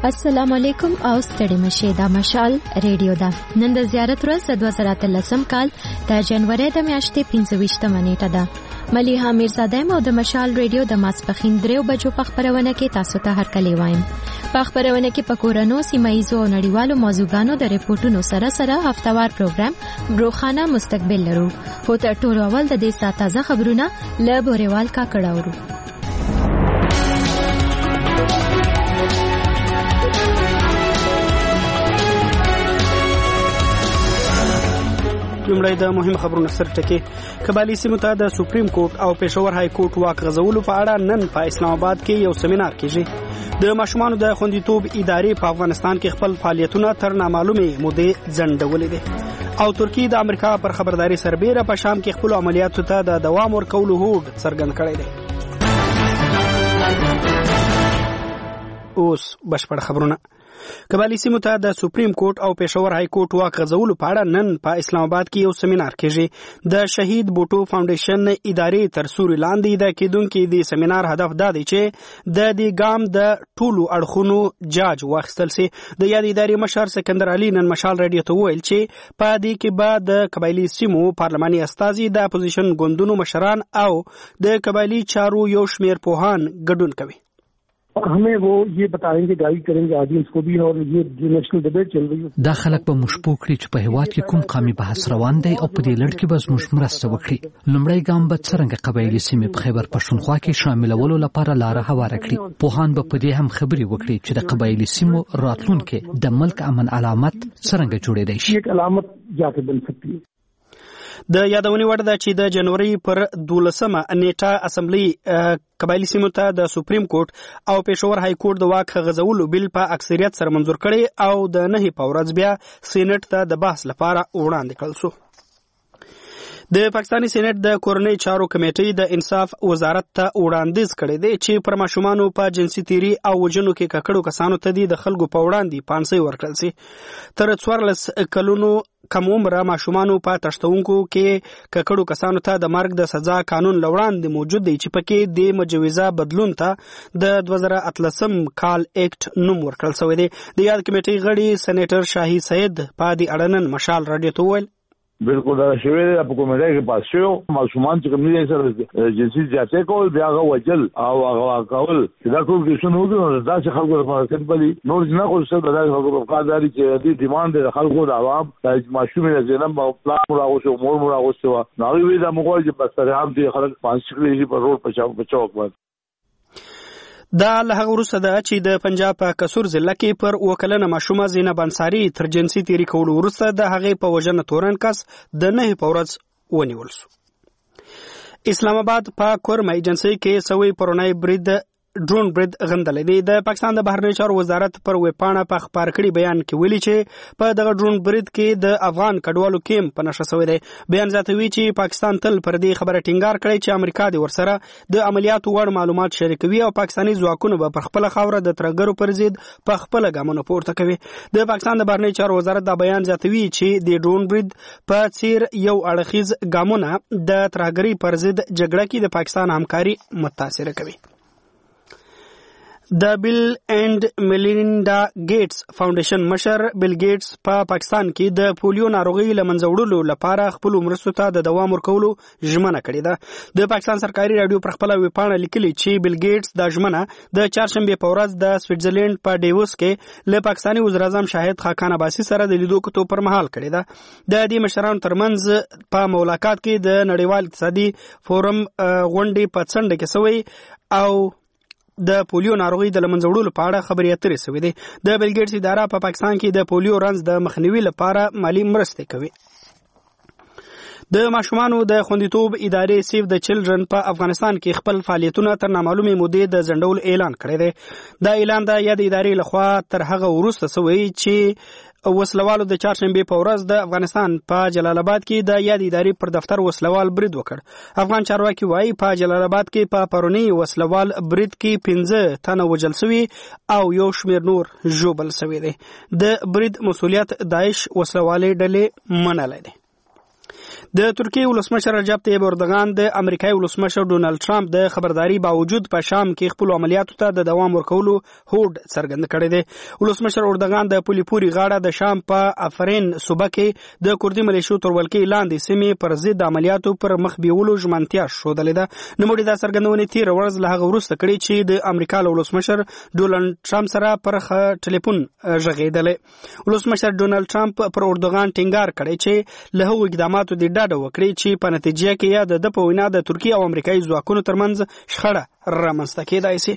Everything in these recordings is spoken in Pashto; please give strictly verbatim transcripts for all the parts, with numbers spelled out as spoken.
السلام علیکم او ستړي مشه دا مشال ریډیو دا نن د زیارت ورځ د دوه زره اتلسم کال د جنوري د میاشتې پنځه ویشتمه نیټه ده. مليحه میرزاده او د مشال ریډیو د ماسپخین دریو بجو په خبرونه کې تاسو ته هرکلی وایم. په خبرونه کې په کورونو سیمایزو او نړیوالو موضوعګانو د ریپورتونو سره سره هفتوار پروګرام بروخانه مستقبل لرو. خو تر ټولو اول د دې ساعت تازه خبرونه له بوريوال کا کړاورو. لومړی د مهم خبرونو سر ټکی. قبایلی سیمو ته د سپریم کورټ او پېښور های کورټ واک غځولو په اړه نن په اسلام آباد کې یو سیمینار کیږي. د ماشومانو د خوندیتوب ادارې په افغانستان کې خپل فعالیتونه تر نامعلومې مودې ځنډولې دي او ترکیه د امریکا پر خبرداري سربېره په شام کې خپل عملیاتو ته د دوام ورکولو هوډ څرګند کړی دی. اوس بشپړ خبرونه. قبایلی سیمو ته د سپریم کورټ او پېښور های کورټ واک غځولو په اړه نن په اسلام آباد کې یو سیمینار کیږي. د شهید بوټو فاونډیشن ادارې تر سوري لاندې د کېدونکو د سیمینار هدف دا دی چې د دې ګام د ټولو اړخونو جاج واخیستل سي. د یاد ادارې مشر سکندر علي نن مشال رادیو ته ویل چې په دې کې به د قبایلی سیمو پارلماني استازي د اپوزیشن ګوندونو مشران او د قبایلی چارو یو شمیر پوهان ګډون کوي. और हमें वो ये बताएंगे गाइड करेंगे ऑडियंस को भी और ये जो नेशनल डिबेट चल रही है دا خلک به مشپو کړي چې په هیواد کې کوم قومي بحث روان دی او په دې لړ کې به زموږ مرسته وکړي. لومړی ګام به څرنګه قبایلی سیمې په خیبر پښتونخوا کې شاملولو لپاره لاره هواره کړي. پوهان به په دې هم خبرې وکړي چې د قبایلی سیمو راتلونکي د ملک امن علامت څرنګه جوړېدای شي. یک علامت جاته بن سکتی. د یادونې وړ ده چې د جنوري پر دولسمه نیټه اسمبلی قبایلی سیمو ته د سپریم کورټ او پېښور های کورټ د واک غځولو بل په اکثریت سره منظور کړي او د نهي په ورځ بیا سېنات ته د بحث لپاره وړاندې کړل شو. د پاکستاني سېنات د کورنۍ چارو کمیټې د انصاف وزارت ته وړاندیز کړی دی چې پر ماشومانو په جنسي تیری او وژنو کې ککړو کسانو ته د خلکو په وړاندې پانسۍ ورکړل شي. تر څوارلس کلونو کم عمره ماشومانو په تشتونکو کې ککړو کسانو ته د مرګ د سزا قانون لوړاندې موجود دی چې پکې د مجوزه بدلون ته د دوه زره اتلسم کال اکټ نوم ورکړل شوی دی. د یاد کمیټې غړي سېنیټر شاهي سید په دې اړه نن مشال رادیو ته وویل بالکل دا شوی دی په کومه ځای کې پاس شو ماشومان چې کوم دي سره جنسي زیاتې کول بیا غو وجل او هغه کول دا ټول کې شنو دي دا چې خلکو لپاره کټبلي نور نه خو څه دا خلکو په کار دي چې دې ډیماند د خلکو د عوام د ماشومې زینب او پلان راغوسو مور مور راغوسو نو وی دا موږ چې په سره هم دي خلک پانس کړي په روډ په چاو په چوک باندې. دا له هغه وروسته ده چې د پنجاب په کسور ضلع کې پر وکلنه ماشومه زینب انصاری تر جنسي تیری کولو وروسته د هغې په وژنه تورن کس د نهي په ورځ ونیول شو. اسلام آباد په کورمه ایجنسۍ کې سوی پرونی برید ډرون برید غندلې دی. د پاکستان د بهرنیو چارو وزارت پر ویبپاڼه په خبر کړي بیان کې ویلي چې په دغه ډرون برید کې د افغان کډوالو کیم په نشه شوی دی. بیان زیاتوي چې پاکستان تل پر دې خبره ټینګار کړی چې امریکا د ورسره د عملیاتو وړ معلومات شریکوي او پاکستاني ځواکونه به پر خپل خاوره د ترګرو پر ضد په خپل ګامونه پورته کوي. د پاکستان د بهرنیو چارو وزارت دا بیان زیاتوي چې د ډرون برید په څیر یو اړخیز ګامونه د ترګری پر ضد جګړه کې د پاکستان همکاري متاثر کوي. د بیل اینڈ میلینډا ګیټس فاونډیشن مشر بیل ګیټس په پا پاکستان کې د پولیو ناروغي لمنځه وړلو لپاره خپل مرستو ته د دوام ورکولو ژمنه کړې ده. د پاکستان سرکاري رادیو پر خپل ویبپاڼه لیکلي چې بیل ګیټس د ژمنه د چهارشنبه په ورځ د سویټزرلند په ډیووس کې له پاکستاني وزیر اعظم شاهد خاقان عباسي سره د لیدو کتو پر مهال کړې ده. د دې مشرانو ترمنځ په ملاقات کې د نړیوال اقتصادي فورم غونډې په څنډه کې سوی او د پولیو ناروغي د لمنځه وړلو په اړه خبرې اترې شوې دي. د بیل ګیټس اداره په پاکستان کې د پولیو رنځ د مخنیوي لپاره مالی مرستې کوي. د ماشومانو د خوندیتوب ادارې سیف د چلډرن په افغانستان کې خپل فعالیتونه تر نامعلومې مودې د ځنډولو اعلان کړی دی. دا اعلان د یاد ادارې لخوا تر هغه وروسته شوی چې وسلوالو د چهارشنبه په ورځ د افغانستان په جلال آباد کې د یاد ادارې پر دفتر وسلوال برید وکړ. افغان چارواکي وایي په جلال آباد کې په پرونی وسلوال برید کې پنځه تنه وژل شوي او یو شمیر نور ژوبل شوي دي. د برید مسؤلیت داعش وسلوالې ډلې منلی دی. د ترکیې ولسمشر رجب طیب اردوغان د امریکایي ولسمشر ډونالد ټرمپ د خبرداري باوجود په شام کې خپل عملیاتو ته د دوام ورکولو هوډ څرګند کړی دی. ولسمشر اردوغان د پولي پوري غاړه د شام په افرین صوبه کې د کوردي ملیشو تر ولکې لاندې سیمې پر ضد عملیاتو پر مخ بیولو ژمنتیا ښودلې ده. نوموړي دا څرګندونې تېره ورځ له هغه وروسته کړې چې د امریکا له ولسمشر ډونالد ټرمپ سره پر ټلیفون غږېدلې. ولسمشر ډونالد ټرمپ پر اردوغان ټینګار کړی چې له هغو اقداماتو د ډاډه وکړي چې په نتیجه کې یا د ده په وینا د ترکیې او امریکایي ځواکونو ترمنځ شخړه رامنځته کېدای شي.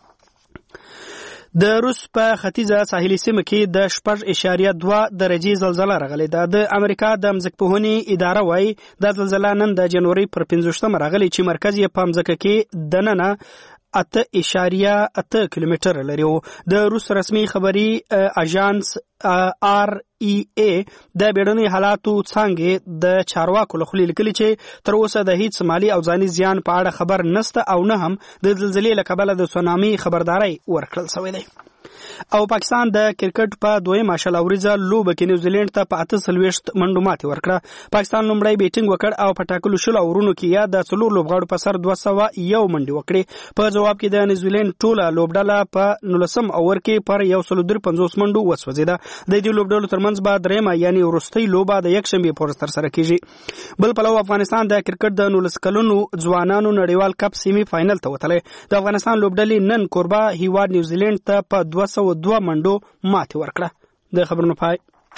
د روس په ختیځه ساحلي سیمه کې د شپږ اعشاریه دوه درجې زلزله راغلې ده. د امریکا د ځمکپوهنې اداره وایي دا زلزله نن د جنوري پر پنځویشتمه راغلې چې مرکز یې په ځمکه کې دننه اته اعشاریه اته کیلومتره لري. د روس رسمي خبري اژانس آر ای ای د بیړني حالاتو څانګې د چارواکو له خولې لیکلي چې تر اوسه د هیڅ مالي او ځاني زیان په اړه خبر نشته او نه هم د زلزلې له کبله د سونامي خبرداري ورکړل شوې ده. او پاکستان د کرکټ په دویمه شلاوریزه لوبه کې نیوزیلند ته په اته څلوېښت منډو ماتې ورکړه. پاکستان لومړی بیټینګ وکړ او په ټاکلو شلو اورونو کې یا د څلور لوبغاړو په سر دوه سوه یو منډې وکړې. په جواب کې د نیوزیلند ټوله لوبډله په نولسم اوور کې پر یو سل درې پنځوس منډو وسوځېده. د دې لوبډلو ترمنځ به درېیمه یعنې وروستۍ لوبه د یکشنبې په ورځ ترسره کېږي. بل پلو افغانستان د کرکټ د نولس کلونو ځوانانو نړیوال کپ سیمي فاینل ته وتلی. د افغانستان لوبډلې نن کوربه هیواد نیوزیلند ته په دوه سوه دوه منډو ماتې ورکړه. د خبرونو پای.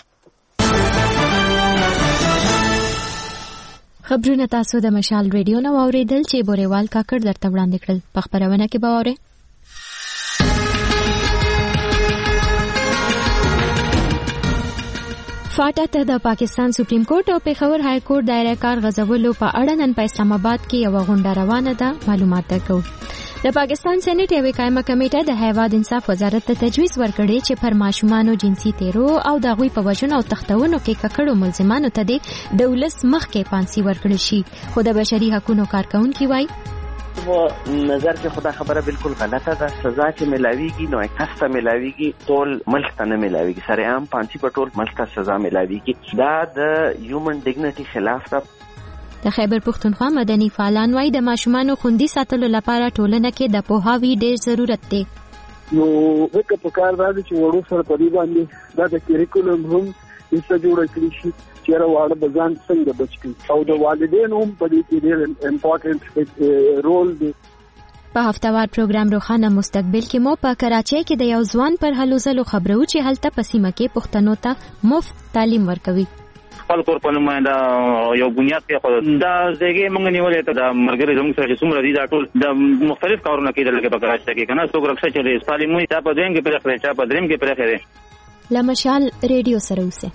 خبرونه تاسو د مشال ریډیو نو اوریدل چې بورېوال کاکړ درته وړاندې کړل. په خبرونه کې به اورئ فاټا ته د پاکستان سپریم کورټ او پېښور های کورټ دایره کار غځولو په اړه نن په اسلام آباد کې یو غونډه روانه ده. معلومات درکو. د پاکستان سېنات یوه قائمه کمیټه د حیوان انصاف وزارت ته تجویز ورکړی چې پر ماشومانو جنسي تیرو او د هغوی په وژنو او تختونو کې ککړو ملزمانو ته د ولس مخکې پانسي ورکړل شي. خو د بشري حقوقو کارکونکي وایي و نظر کې خدا خبره بالکل غلطه ده. سزا چې ملاویږي نو کس ته ملاویږي، ټول ملک ته نه ملاویږي. سره عام پانسي په ټول ملک ته سزا ملاویږي. دا د هیومن ډیګنیټي خلاف ده. د خیبر پښتونخوا مدني فعالان وایي د ماشومانو خوندي ساتلو لپاره ټولنه کې د پوهاوي ډېر ضرورت دی. نو وکړه په کار راځي چې وړو سره په دې باندې دا د کریکولم هم ایسه جوړ کړی شي چې راوړل د ځان څنګه بچ کړي او د والدینو هم په دې کې ډېر امپورټنت رول دی. په هفتوار پروګرام روخانه مستقبل کې مو په کراچۍ کې د یو ځوان پر هلو ځلو خبرو چې هلته په سیمه کې پښتنو ته مفت تعلیم ورکوي. خپل کور په نماینده یو بنیاد کې خو دا ځای موږ نیولې ته د مرګري زموږ سره چې څومره دي دا ټول د مختلف کارونه کېدل کې په کراچۍ کې کنه څوک رخصت چلے تعلیم وي تا په دویم کې پرې خرچا په دریم کې پرې خره. لمشال ریډیو سره اوسه.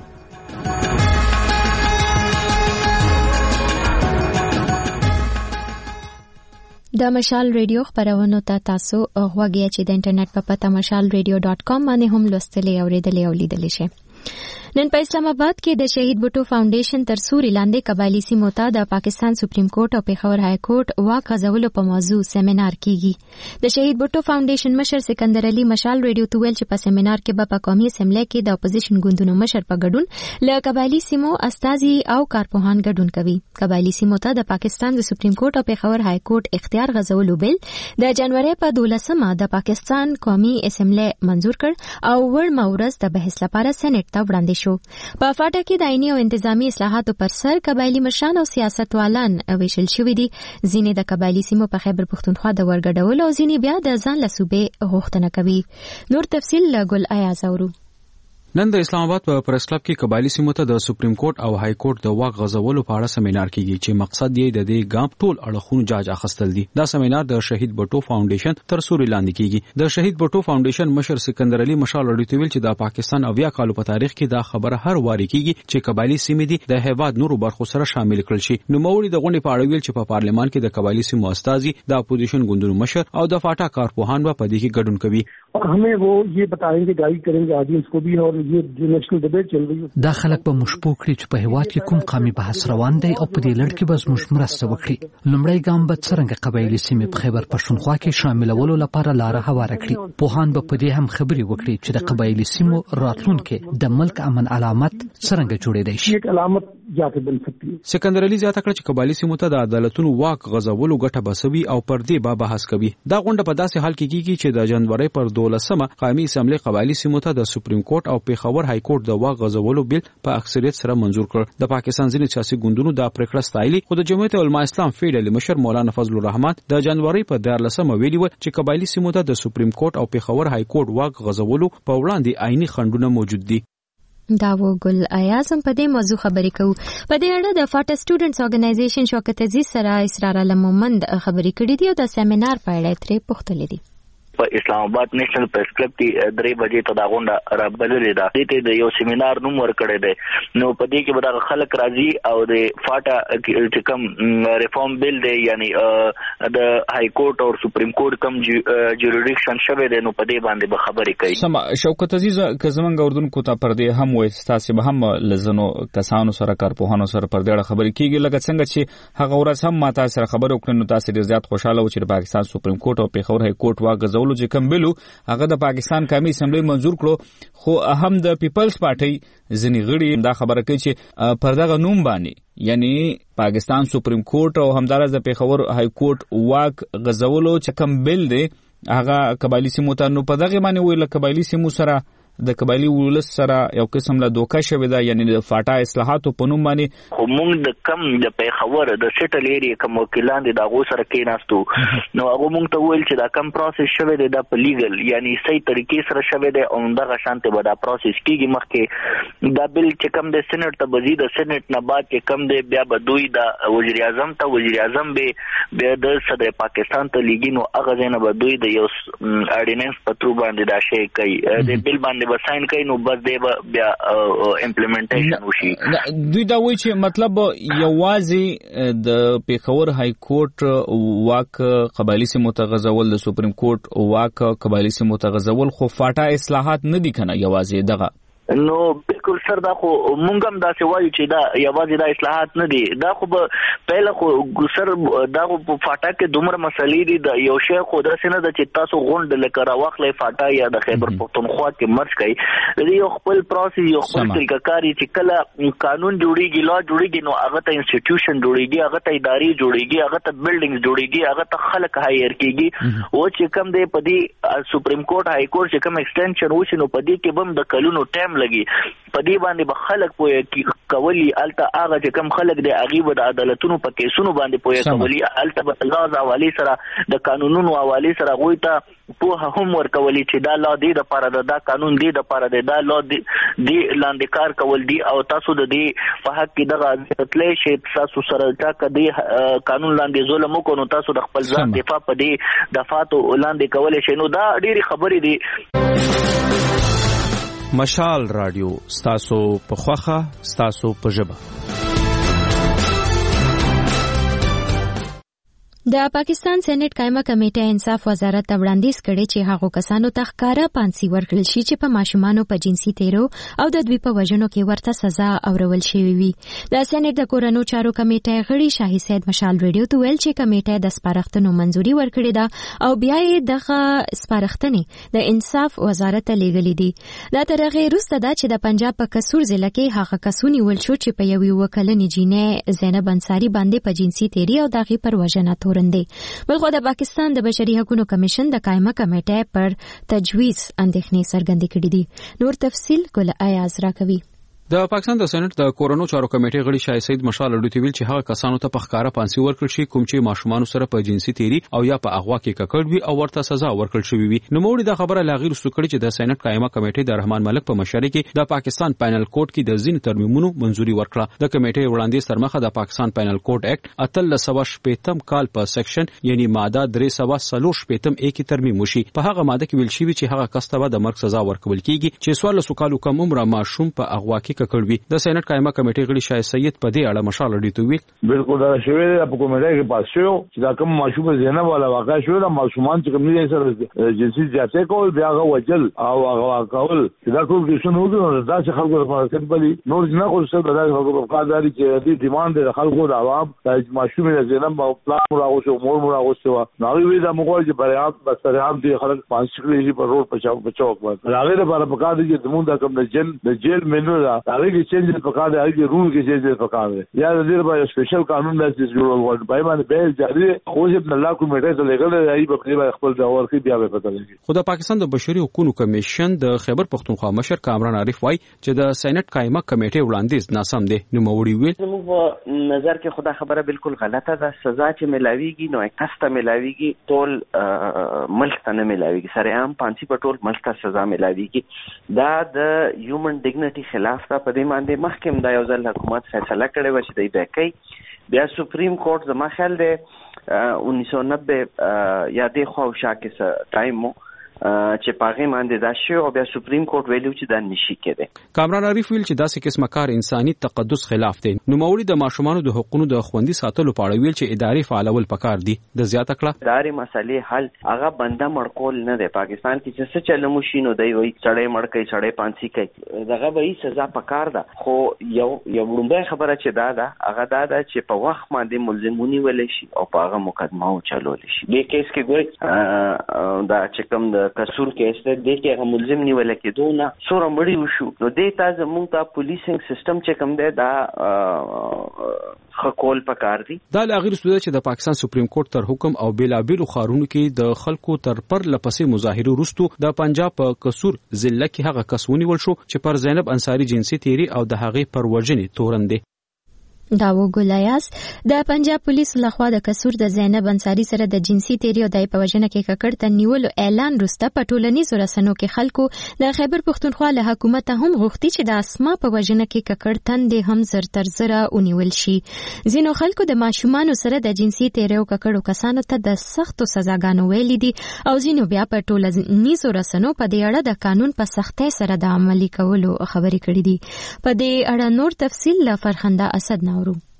د مشال ریډیو خبرونو ته تاسو غوږی چې د انټرنیټ په پته مشال ریډیو ډاټ کام باندې هم لوستلی او اوریدلی او لیدلی شئ. نن په اسلام آباد کې د شهید بوټو فاونډیشن تر سوري لاندې قبایلی سیمو ته د پاکستان سپریم کورټ او پېښور های کورټ واک غځولو په موضوع سیمینار کیږي. د شهید بوټو فاونډیشن مشر سکندر علي مشال ریډیو ته ویل چې په سیمینار کې به په قومي اسمبلی کې د اپوزیشن ګوندونو مشر په ګډون له قبایلی سیمو استازي او کارپوهان ګډون کوي. قبایلی سیمو ته د پاکستان د سپریم کورټ او پېښور های کورټ اختیار غځولو بل د جنوري په دولسمه د پاکستان قومي اسمبلی منزور کړ او ور مورز د بحث لپاره سېنات ته وړاندې شو. په فاټا کې د عیني او انتظامی اصلاحاتو پر سر قبایلی مشران او سیاستوالان ویشل شوي دي. ځینې د قبایلی سیمو په خیبر پښتونخوا د ورګډولو او ځینې بیا د ځان له صوبې غوښتنه کوي. نور تفصیل له ګل ایاز اورو. نن د اسلام آباد په پریس کلب کې قبایلی سیمو ته د سپریم کورټ او های کورټ د واک غځولو په اړه سیمینار کیږي چې مقصد یې د دې ګام ټول اړخونو جاج اخیستل دي. دا سیمینار د شهید بټو فاونډیشن تر سوري لاندې کیږي. د شهید بټو فاونډیشن مشر سکندر علي مشال اړیته ویل چې د پاکستان اویا کالو په تاریخ کې دا خبره هر واري کیږي چې قبایلی سیمې دي د هیواد نورو برخو سره شامل کړل شي. نو موري د غونډې په اړه ویل چې په پارلمان کې د قبایلی سیمو استازي د اپوزیشن ګوندونو مشر او د فاټا کارپوهان په دې کې ګډون کوي. हमें वो ये बताएंगे गाइड करेंगे ऑडियंस को भी और ये जो नेशनल डिबेट चल रही है دا خلک به مشپو کړي چې په هیواد کې کوم قومي بحث روان دی او په دې لړ کې به زموږ مرسته وکړي. لومړی ګام به څرنګه قبایلی سیمې په خیبر پښتونخوا کې شاملولو لپاره لاره هواره کړي. پوهان به په دې هم خبرې وکړي چې د قبایلی سیمو راتلونکي د ملک امن علامت څرنګه جوړېدای شي. एक علامت زیات بنسټ دي. سکندر علي زیاته کړه چې قبایلی سیمو ته د عدالتونو واک غځولو ګټه بسوي او پر دې به بحث کوي. دا غونډه په داسې حال کې کیږي چې د جنوري پر دولسمه قومي اسمبلی قبایلی سیمو ته د سپریم کورټ او پیښور های کورټ د واک غځولو بیل په اکثریت سره منزور کړ. د پاکستان ځینې سیاسي ګوندونو دا پریکړه ستایلي، خو د جمعیت علما اسلام فیډرل مشر مولانا فضل الرحمن د جنوري په دیارلسمه ویلي و چې قبایلی سیمو ته د سپریم کورټ او پیښور های کورټ واک غځولو په وړاندې عیني خنډونه موجود دي. دا و ګل ایازم په دې موضوع خبرې کوو. په دې اړه د فاټا سټوډنټس اورګنایزیشن شوکت عزیز سره اسرار علمومند خبرې کړې دي او د سیمینار په اړه ترې پوښتلې دي. په اسلام آباد نېشنل پریس کلب کې درې بجې ته دا غونډه رابللې ده. دې ته د یو سیمینار نوم ورکړی دی. نو په دې کې به دا خلک راځي او د فاټا چې کوم ریفارم بیل دی، یعنی د های کورټ او سپریم کورټ کوم جوریډکشن شوی دی، نو په دې باندې به خبرې کوي. سم شوکت عزیز که زمونږ اردوونکو ته پر دې هم وایي ستاسو به هم لزنو کسانو سره کارپوهانو سره پر دې خبرې کیږي، لکه څنګه چې هغه ورځ هم ماته سره خبرې وکړې، نو تاسو ډېر زیات خوشاله و چې پاکستان سپریم کورټ او پیښور های کورټ واغ چې کوم بیلو هغه د پاکستان قومي اسمبلی منزور کړو، خو هم د پیپلز پارټي ځینې غړي دا خبره کوي چې پر دغه نوم باندې یعنی پاکستان سپریم کورټ او همدارس د پیښور های کورټ واک غځولو چې کوم بیل دی هغه قبایلی سیمو ته، نو په دغه باندې ویل قبایلی سیمو سره د قبایلی ولس سره یو قسم له دوکه شوی دا، یعنی د فاټا اصلاحاتو په نوم باندې. خو موږ د کم د پیښور د سټل ایریا کوم وکیلان دي دا غو سره کېناستو، نو هغه موږ ته ویل چې دا کم پروسس شوی دی دا په لیګل یعنی صحیح طریقې سره شوی دی او دغه شانته به دا پروسس کیږي. مخکې دا بل چې کم د سېنات ته بزید د سېنات نه بعد چې کم دی بیا به دوی د وزیر اعظم ته وزیر اعظم به بیا د صدر پاکستان ته لیږي، نو هغه ځنه به دوی د یو اډیننس په تر باندې دا شی کوي، د بل باندې به ساين کوي، نو بس دی بیا امپلیمنټیشن وشي. دوی دا وایي چې مطلب یوازې د پیښور های کورټ واک قبایلی سیمو ته غځول، د سپریم کورټ واک قبایلی سیمو ته غځول، خو فاټا اصلاحات نه دي کنه یوازې دغه. نو بالکل سر دا خو مونږ هم دا څه وایو چې دا یوازې دا اصلاحات نه دي، دا خو به پهله خو سر دا خو په فاټا کې دومره مسلې دي، د یو شی خو داسې نه ده چې تاسو غونډه لکه راواخلئ فاټا یا د خیبر پښتونخوا کې مرج کړئ، د یو خپل پروسس یو خپل طریقه کاري چې کله قانون جوړیږي لا جوړیږي، نو هغه ته انسټیټیوشن جوړیږي، هغه ته ادارې جوړیږي، هغه ته بلډینګز جوړیږي، هغه ته خلک هایر کیږي، او چې کم دی په دې سپریم کورټ های کورټ چې کم ایکسټنشن وشي، نو په دې کې بم د کلونو ټایم لګي، په دې باندې به خلک پوهه کوي. الته هغه چې کم خلک دی هغه به د عدالتونو په کیسونو باندې پوهه کوي، الته به لاز حواله سره د قانونونو حواله سره غوي ته پوهه هم ورکولي چې دا لا دی د پاره دا قانون دی د پاره دا لا دی لاندې کار کول دی، او تاسو د دې په حق کې دغه تطلې شي تاسو سره تا کدي قانون لاندې ظلم وکړو، نو تاسو د خپل ځان دفاع په دې دفاتو لاندې کولای شئ. نو دا ډېری خبرې دي. مشال رادیو ستاسو په خوخه ستاسو په ژبه. د پاکستان سېنات قائمه کمیټه انصاف وزارت ته وړاندیز کړی چې هغو کسانو ته ښکاره پانسي ورکړل شي چې په ماشومانو په جنسي تیرو او د دوی په وژنو کې ورته سزا اورول شوې وي. د سېنات د کورنو چارو کمیټه غړي شاهي سید مشال ریډیو ته ویل چې کمیټه د سپارښتنو منځوري ورکړې ده او بیا یې دغه سپارښتنې د انصاف وزارت ته لیږلې دي. دا تر هغې وروسته ده چې د پنجاب په کسور ضلع کې هغه کس ونیول شو چې په یوې اووه کلنې جینۍ زینب انصاري باندې په جنسي تیري او د هغې پر وژنه تور بلخو د پاکستان د بشري حقوقو کمیشن د قائمه کمیټې پر تجویز اندېښنې څرګندې کړې دي. نور تفصیل ګل ایاز راکوي. د پاکستان د سېنات د کورونو چارو کمیټې غړي شاه سید مشال اډوتی ویل چې هغه کسانو ته په ښکارا پانسي ورکړل شي کوم چې ماشومان سره په جنسي تیری او یا په اغوا کې ککړ وي او ورته سزا ورکړل شوی وي. نو موږ د خبره لاغیر سوکړي چې د سېنات قائمه کمیټې د رحمان ملک په مشرۍ کې د پاکستان پینل کوډ کې د ځین ترمیمونو منځوري ورکړه. د کمیټې وړاندیز تر مخه د پاکستان پینل کوډ اکټ اتل سوا شپږم کال په سیکشن یعنی ماده درې سوا څلور شپږم ا کې ترمیم وشي. په هغه ماده کې ویل شوی چې هغه کس ته د مرګ سزا ورکول کیږي چې سوال سوکالو کم عمره ماشوم په اغوا کې ککړ وي. د سېنات قائمه کمیټې غړي شاه سید په دې اړه مشال اډوتی ویل بالکل دا شوی په کمیټه کې پاس شو چې دا کوم ماشوم زینب والا واقع شو دا ماشومان چې کوم نه سره جنسي زیاتې کول بیا هغه وجل او هغه کول دا ټول کې شنو وګورئ دا چې خلکو لپاره کړبلي نور نه خو څه دا خلکو په قاعده کې دې ډیماند د خلکو د عوام د ماشوم زینب او پلان راغوسو مور مور راغوسو نو وی دا موږ چې بریات بسریام دي خلک پانچ کلی په روډ په چاو په چوک باندې هغه لپاره په قاعده کې دمون دا کوم د جیل د جیل منو دا هغه کې چینج پکار دی، هغه کې رول کې چینج پکار دی، یا د دې لپاره سپیشل قانون داسې جوړول غواړي پای باندې به جاری خو چې الله کمیټه ته لګل دی په خپل خپل ډاور کې بیا به پته لګي. خو د پاکستان د بشري حقوقو کمیشن د خیبر پختونخوا مشر کامران عارف وایي چې د سېنات قائمه کمیټې وړاندیز ناسم دی. نو موري ویل زموږ په نظر کې خدا خبره بالکل غلطه ده. سزا چې ملاويږي نو کسته ملاويږي، ټول ملک ته نه ملاويږي، سره عام پانسی په ټول ملک ته سزا ملاويږي. دا د هیومن ډیګنیټي خلاف ده. په دې باندې محکم دا یو ځل حکومت فیصله کړې و چې دی به کوي. بیا سپریم کورټ زما خیال دی انیس سو نبے یا د خو شاکه ټایم چې پاغه باندې دا شی او بیا سپریم کورټ ویلو چې دا نشي کېده. کامران عارف ویل چې داسې قسمه کار انساني تقدس خلاف دی. نو موري د ماشومان د حقوقو د خوندي ساتلو په اړه ویل چې اداري فعالول پکار دي. د زیاته کړه اداري مسلې حل هغه بنده مړکول نه دی. پاکستان کې چې څه چلو مشینو دی وای سړی مړ کوي سړی پانسی کوي، دغه به سزا پکار ده. خو یو یو لومبه خبره چې دا ده هغه دا ده چې په وخت باندې ملزمونی ولې شي او په هغه مقدمه او چلول شي. دې کیس کې ګوري دا چې کوم د کسور کیس ده دې کې هغه ملزم نیول کېدو نه سوره مړی وشو. نو دې تاسو موږ ته پولیسینګ سیستم چې کوم دی دا خکول پکار دي. دا لاغیر سوده چې د پاکستان سپریم کورټ تر حکم او بیلابیلو خارونو کې د خلکو تر پر لپسې مظاهره وروستو د پنجاب په کسور ضلع کې هغه کس ونیول شو چې پر زینب انصاری جنسي تیری او د هغې پر وژنې تورن دی. دا وګولایاس د پنجاب پولیس لخوا د کسور د زینب انصاری سره د جنسي تیری او د په وژنه کې ککړ ته نیولو اعلان وروسته په ټولنیزو رسنیو کې خلکو د خیبر پختونخوا له حکومت هم غوښتي چې د اسما په وژنه کې ککړ تندې هم زر تر زره ونیول شي. ځینو خلکو د ماشومان سره د جنسي تیری او ککړو کسانو ته د سختو سزاګانو ویلي دي او ځینو بیا په ټولنیزو رسنیو په دې اړه د قانون په سختۍ سره د عملي کولو خبرې کړې دي. په دې اړه نور تفصیل له فرخنده اسد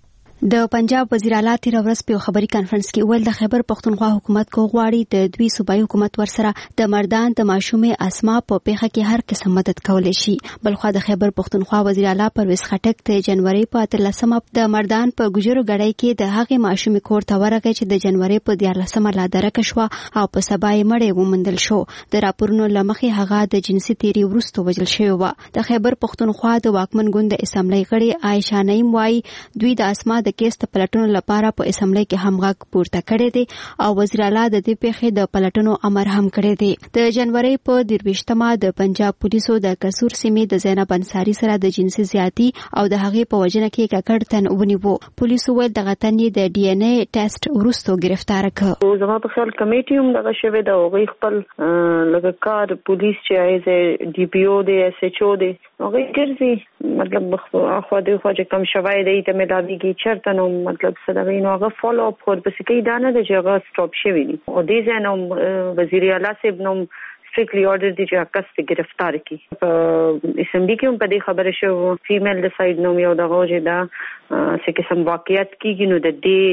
د پنجاب وزیر اعلی تیر ورځ په خبري کانفرنس کې ویل د خیبر پختونخوا حکومت کو غواړي د دوی صوبایي حکومت ورسره د مردان د ماشومې اسما په پیخه کې هر قسم مدد کولای شي. بلخو د خیبر پختونخوا وزیر اعلی پرویز خټک د جنوري په اتلسمه د مردان په ګجرو غړۍ کې د هغې ماشومې کور ته ورغی چې د جنوري په دیارلسمه لا درکه شو او په سبا یې مړې ومندل شو. د راپورونو لمخې هغه د جنسي تیری وروسته وژل شوی و. د خیبر پختونخوا د واکمن ګوند اسمبلی غړي عائشہ نعیم وايي دوی د اسما د کیس د پلټنو لپاره په اسمبلی کې هم غږ پورته کړی دی او وزیر اعلی د دې پیښې د پلټنو امر هم کړی دی. د جنوري په درویشتمه د پنجاب پولیسو د کسور سیمې د زینب انصاری سره د جنسي زیاتی او د هغې په وژنه کې ککړ تن ونیو. پولیسو ویل دغه تن یې د ډي ان اے ټیسټ وروسته گرفتار کړ. زما په خیال کمیټي هم دغه شوی د هغوی خپل لکه کار پولیس چې ایز ډي پی او دی ایس ایچ او دی هغوی ګرځي مطلب خو د خو چې کم شوی دی ته ملاویږي چېرته نو مطلب صدوی نو هغه فالو اپ خور پسې کوي دا نه د چې هغه سټاپ شوی دي او دې ځای نو وزیر اعلی صاحب نو strictly ordered دي چې کس ته گرفتار کړي. په اسمبلی کې هم په دې خبره شو فیمیل ډیساید نو یو دغه چې دا څه قسم واقعیت کیږي نو د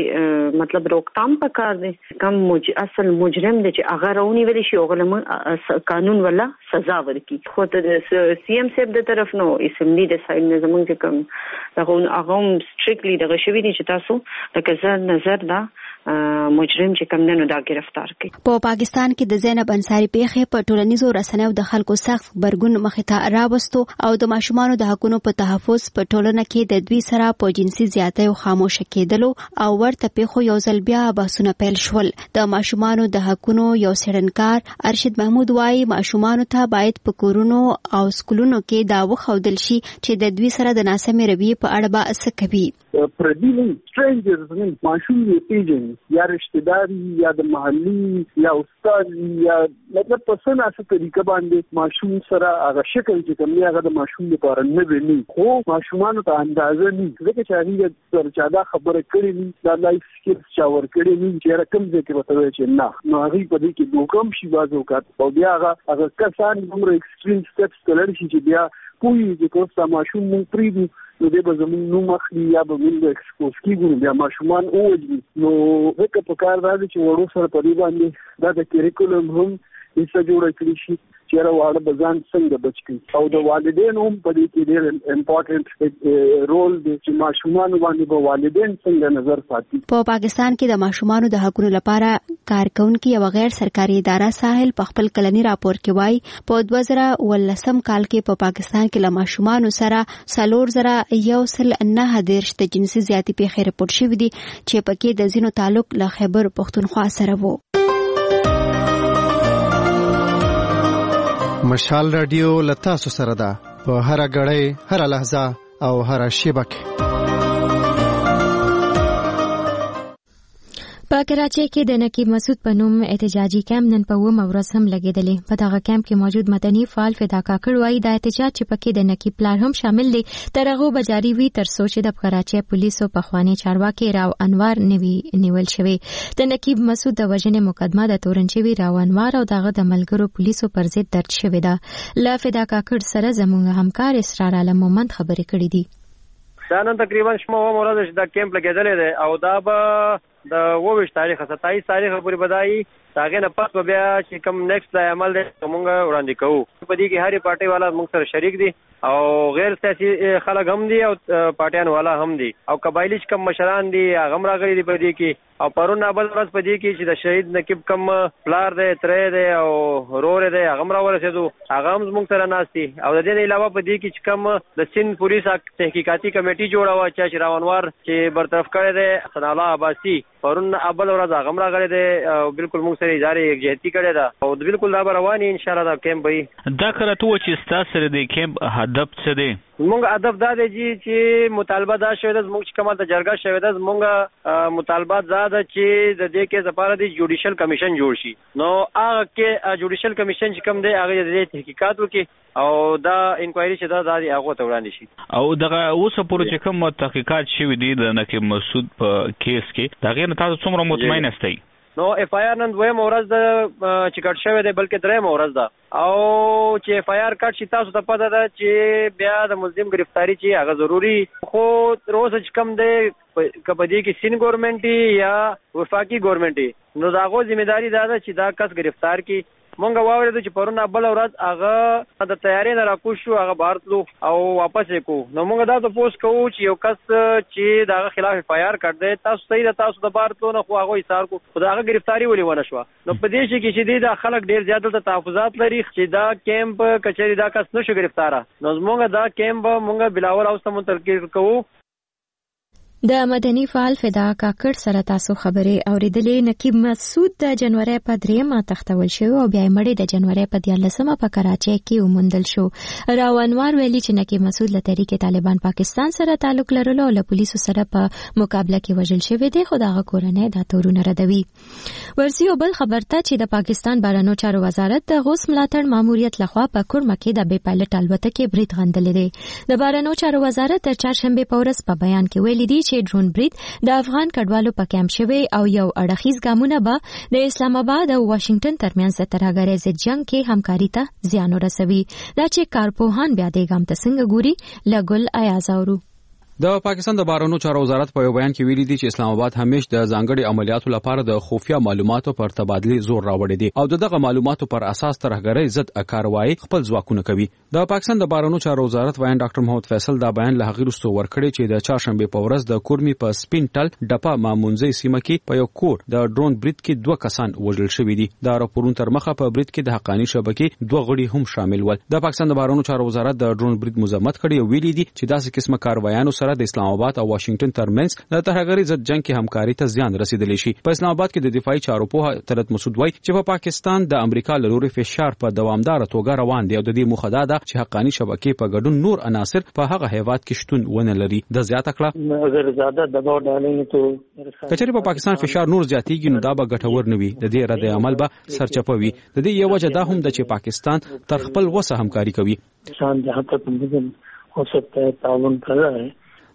دې مطلب روکتام پکار دی. کم مج اصل مجرم دی چې هغه راونی ویل شي او قانون ولا سزا ورکړي. خو ته سی ایم صاحب د طرف نو اسمبلی ډیساید نه زمونږ چې کوم دغه هغه strictly دغه شوی دي چې تاسو د نظر نظر دا مجرم چې کوم نه دا گرفتار کړي. په پاکستان کې د زینب انصاری پیښې په ټولنیزو رسنیو د خلکو سخت خبرګون مخې ته راوستو او د ماشومانو د حقوقو په تحفظ په ټولنه کې د دوی سره په جنسي زیاتۍ او خاموش کېدلو او ورته پیښو یو ځل بیا بحثونه پیل شول. د ماشومانو د حقوقو یو څېړنکار ارشد محمود وايي ماشومانو ته باید په کورونو او سکولونو کې دا وښودل شي چې د دوی سره د ناسمې رویې په اړه به څه کوي. پردي strangers نه ماشوم یې پیژني یا رشتہ داري یا د محلي یا استاد یا مطلب په څه ناسه طریقه باندې ماشوم سره هغه شکل چې کوم هغه د ماشوم لپاره نه ویني خو ماشومانو ته اندازه نه ځکه چې هغه تر چا دا خبره کړې نه دا لایف سکیلز چا ور کړې نه چې رقم دې کې وته چې نه نو هغه په دې کې دوکم شي بازو کات او بیا هغه هغه کسان عمر ایکستریم سټپس کولای شي چې بیا کوی چې کوم ماشوم مون پریدي نو دې به زموږ نو مخلي یا به موږ ایکسپوز کیږو بیا ماشومان اوجي نو هغه په کار راځي چې ورو سره په دې باندې دا د کریکولم هم ایسه جوړ کړی شي چیرې واړه بزان څنګه بچ کړي او د والدینو هم په دې کې ډېر امپورټنت رول دی چې ماشومان باندې به والدین څنګه نظر ساتي. په پاکستان کې د ماشومانو د حقوقو لپاره کارکونکو یو غیر سرکاري اداره ساحل په خپل کلنی راپور کې وایي په دوه زره ولسم کال کې په پاکستان کې له ماشومانو سره څلور زره یو سل نه دېرش د جنسي زیاتې پیښې رپورټ شوې دي چې پکې د ځینو تعلق له خیبر پښتونخوا سره وو. مشال رادیو لتا سره ده په هر غړې هر لحظه او هر شیبه کې. په کراچۍ کې د نقیب مسعود په نوم احتجاجي کیمپ نن په اوومه ورځ هم لګېدلی. په دغه کیمپ کې موجود مدني فعال فدا کاکړ وایي دا احتجاج چې پکې د نقیب پلار هم شامل دی تر هغه به جاري وي تر څو چې د کراچۍ پولیسو پخواني چارواکي راو انوار نوي نیول شوی. د نقیب مسعود د وژنې مقدمه د تورنچوي راو انوار او دغه د ملګرو پولیسو پر ضد درج شوې ده. له فدا کاکړ سره زموږ همکار اسرار عالم مومند خبرې کړې دي. دا نن تقریبا شپږ ورځې چې دا کیمپ لګېدلی دی او دا به د اووه تاریخ ستایس تاریخ پورې بدایي هغه نه پس بیا چې کوم نیکسټ د عمل دی موږ وړاندې کوو. په دې کې هرې پارټي والا موږ سره شریک دي او غیر سیاسي خلک هم دي او پارټیان والا هم دي او قبایلی کوم مشران دي هغه هم راغلي دي په دې کې او پرون بل ورځ په دې کې چې د شهید نقیب کم پلار دی ترې دی او رور دی هغه هم راورسېدو هغه هم موږ سره ناست دي او د دې علاوه په دې کې چې کوم د سند پولیس تحقیقاتي کمیټي جوړه وه چې راونوار چې برطرف کړی دی حسن الله عباسي پرون اول ورځ هغه هم راغلی دی او بالکل موږ سره ادارې یکجهتي کړې ده او بالکل دا به رواني انشاءالله دا کیمپ به دا کله ته چې ستا سره د کیمپ هدف څه دی؟ زمونږ هدف دا دی چې مطالبه دا شوې ده زمونږ چې کومه د جرګه شوې ده زمونږ مطالبات دا ده چې د دې کیس لپاره د جوډیشل کمیشن جوړ شي. نو هغه کې جوډیشل کمیشن چې کوم دی هغه د تحقیقات وکړي او دا انکوایري چې دا د هغه ته وړاندې شي. او دغه اوسه پورې چې کوم تحقیقات شوي دي د نقیب مسعود په کیس کې د هغې نه تاسو څومره مطمئن یاستئ؟ نو اف آی آر نن دویمه ورځ ده چې کټ شوی دی بلکې دریمه ورځ ده او چې اف آی آر کټ شي تاسو ته پته ده چې بیا د ملزم گرفتاری چې هغه ضروري خو تر اوسه چې کم دی که په دې کې سین ګورنمنټ یا وفاقي ګورنمنټ نو د هغو ذمہداري دا ده چې دا کس گرفتار کړي. مونږ واورېدو چې پرون بله ورځ هغه د تیارې نه راکوز شو هغه بهر تلو او واپس یې کوو. نو مونږ دا تپوس کوو چې یو کس چې د هغه خلاف اف آی آر کړ دی تاسو صحیح ده تاسو د بهر تلو نه خو هغه ایثار کو خو د هغه گرفتاري ولې ونه شوه. نو په دې شي کې چې دی دا خلک ډېر زیات دلته تحفظات لري چې دا کیمپ کچهري دا کس نه شو گرفتاره نو زمونږ دا کیمپ مونږ بلاول اوس ته منتقل کوو. د مدني فعال فدا کاکړ سره تاسو خبرې اوریدلې. نقیب مسعود د جنوري په دریمه تختول شو او بیا مړی د جنوري په دیارلسمه په کراچۍ کې وموندل شو. راو انوار ویلي چې نقیب مسعود له تحریک طالبان پاکستان سره تعلق لرلو او له پولیسو سره په مقابله کې وژل شوی دی خو دغه کورنۍ دا تورونه ردوي. ورسي او بل خبرته چې د پاکستان بهرنیو چارو وزارت د غوث ملاتړ ماموریت لخوا په کورمه کې د بې پایلټ الوتکې برید غندلې دی. د بهرنیو چارو وزارت د چهارشنبه په ورځ په بیان کې ویلي دی چې ډرون برید د افغان کډوالو په کیمپ شوی او یو اړخیز ګامونه به د اسلام آباد او واشنگټن ترمنځ د ترهګریز جنگ کې همکاري ته زیان ورسوي. دا چې کارپوهان بیا د ګام ته څنګه ګوري لګل ایاز اورو. د پاکستان د بهرنیو چارو وزارت په یو بیان کې ویلي دی چې اسلام آباد همیش د ځانګړي عملیاتو لپاره د خفیه معلوماتو پر تبادله زور راوړی دی او دغه معلوماتو پر اساس ترهګرۍ ضد کاروایی خپل ځواکونه کوي. د پاکستان د بهرنیو چارو وزارت وایي ډاکټر محمد فیصل دا بیان له هغې وروسته ورکړی چې د چهارشنبه په ورځ د کورمي په سپین ټل ډپه مامونځي سیمه کې په یو کور د ډرون برید کې دوه کسان وژل شوي دي. دا راپورونه تر مخه په برید کې د حقانی شبکې دوه غړي هم شامل ول. د پاکستان د بهرنیو چارو وزارت د ډرون برید مذمت کړي او ویلي دي چې داسې قسمه کاروایانو سره د اسلام آباد او واشنگټن ترمنځ د ترهګرۍ ضد جنگ کې همکاري ته زیان رسیدلی شي. په اسلام آباد کې د دفاعي چارو پوها طلعت مسعود وایي چې په پاکستان د امریکا له لوري فشار په دوامدار توګه روان دی او د دې موخه دا ده چې حقانی شبکې په ګډون نور عناصر په هغه هیواد کې شتون ونه لري. د زیاته کړه اگر زیاده دباو ډالې تو کچېرې په پاکستان فشار نور زیاتېږي نو دا به ګټور نه وي. د دې رد عمل به سرچپوي. د دې یو وجه دا هم ده چې پاکستان تر خپل وسه همکاري کوي. شان جهان تک हो सकता है ताउन कर रहा है.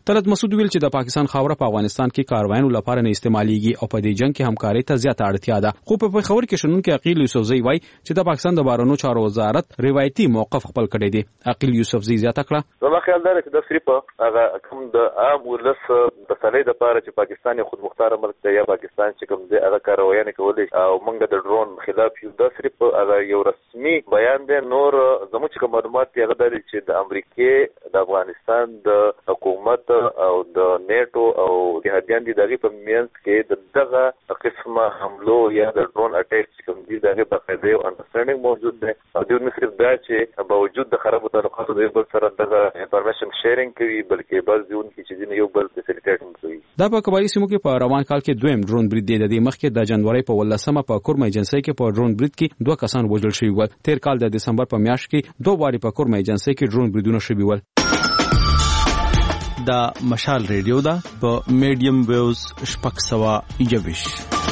طلعت مسعود ویل چې د پاکستان خاوره په افغانستان کې کاروانو لپاره نه استعماليږي او په دې جنگ کې همکاري ته زیاته اړتیا ده. خو په خبر کې شنن کې عقیل یوسفزئی وایي چې د پاکستان د بهرنیو چارو وزارت روایتي موقف خپل کړی دی. عقیل یوسفزئی زیاته کړه زما خیال دا چې د صرف هغه کوم د عام ولس د صلیح د لپاره چې پاکستان خود مختار ملک دی یا پاکستان چې کوم دی هغه کاروایي کولای او موږ د ډرون خلاف یو د صرف هغه یو رسمي بیان دی. نور زموږ کوم معلومات دی هغه دی چې د امریکای د افغانستان د حکومت او د نیټو او جهادیان دي دغه په میانس کې د دغه قسمه حملو یا د ډرون اٹیک چې کوم دي دغه په قاعده او انډرستانډینګ موجود دی او د نو صرف دا چې باوجود د خرابو تعلقاتو د بل سره دغه انفارمیشن شیرینګ کوي بلکې بعض ځون کې چې یو بل فیسیلیټیټ کوي. دا په قبایلی سیمو کې په روان کال کې دویم ډرون برید دی. د دې مخکې د جنوري په ولسمه په کورم ایجنسی کې په ډرون برید کې دوه کسان وژل شوي ول. تیر کال د دسمبر په میاشت کې دوه واري په کورم ایجنسی کې ډرون بریدونه شوي ول. دا مشال ریډیو دا په میډیم ویوز شپږ سوه یوویش.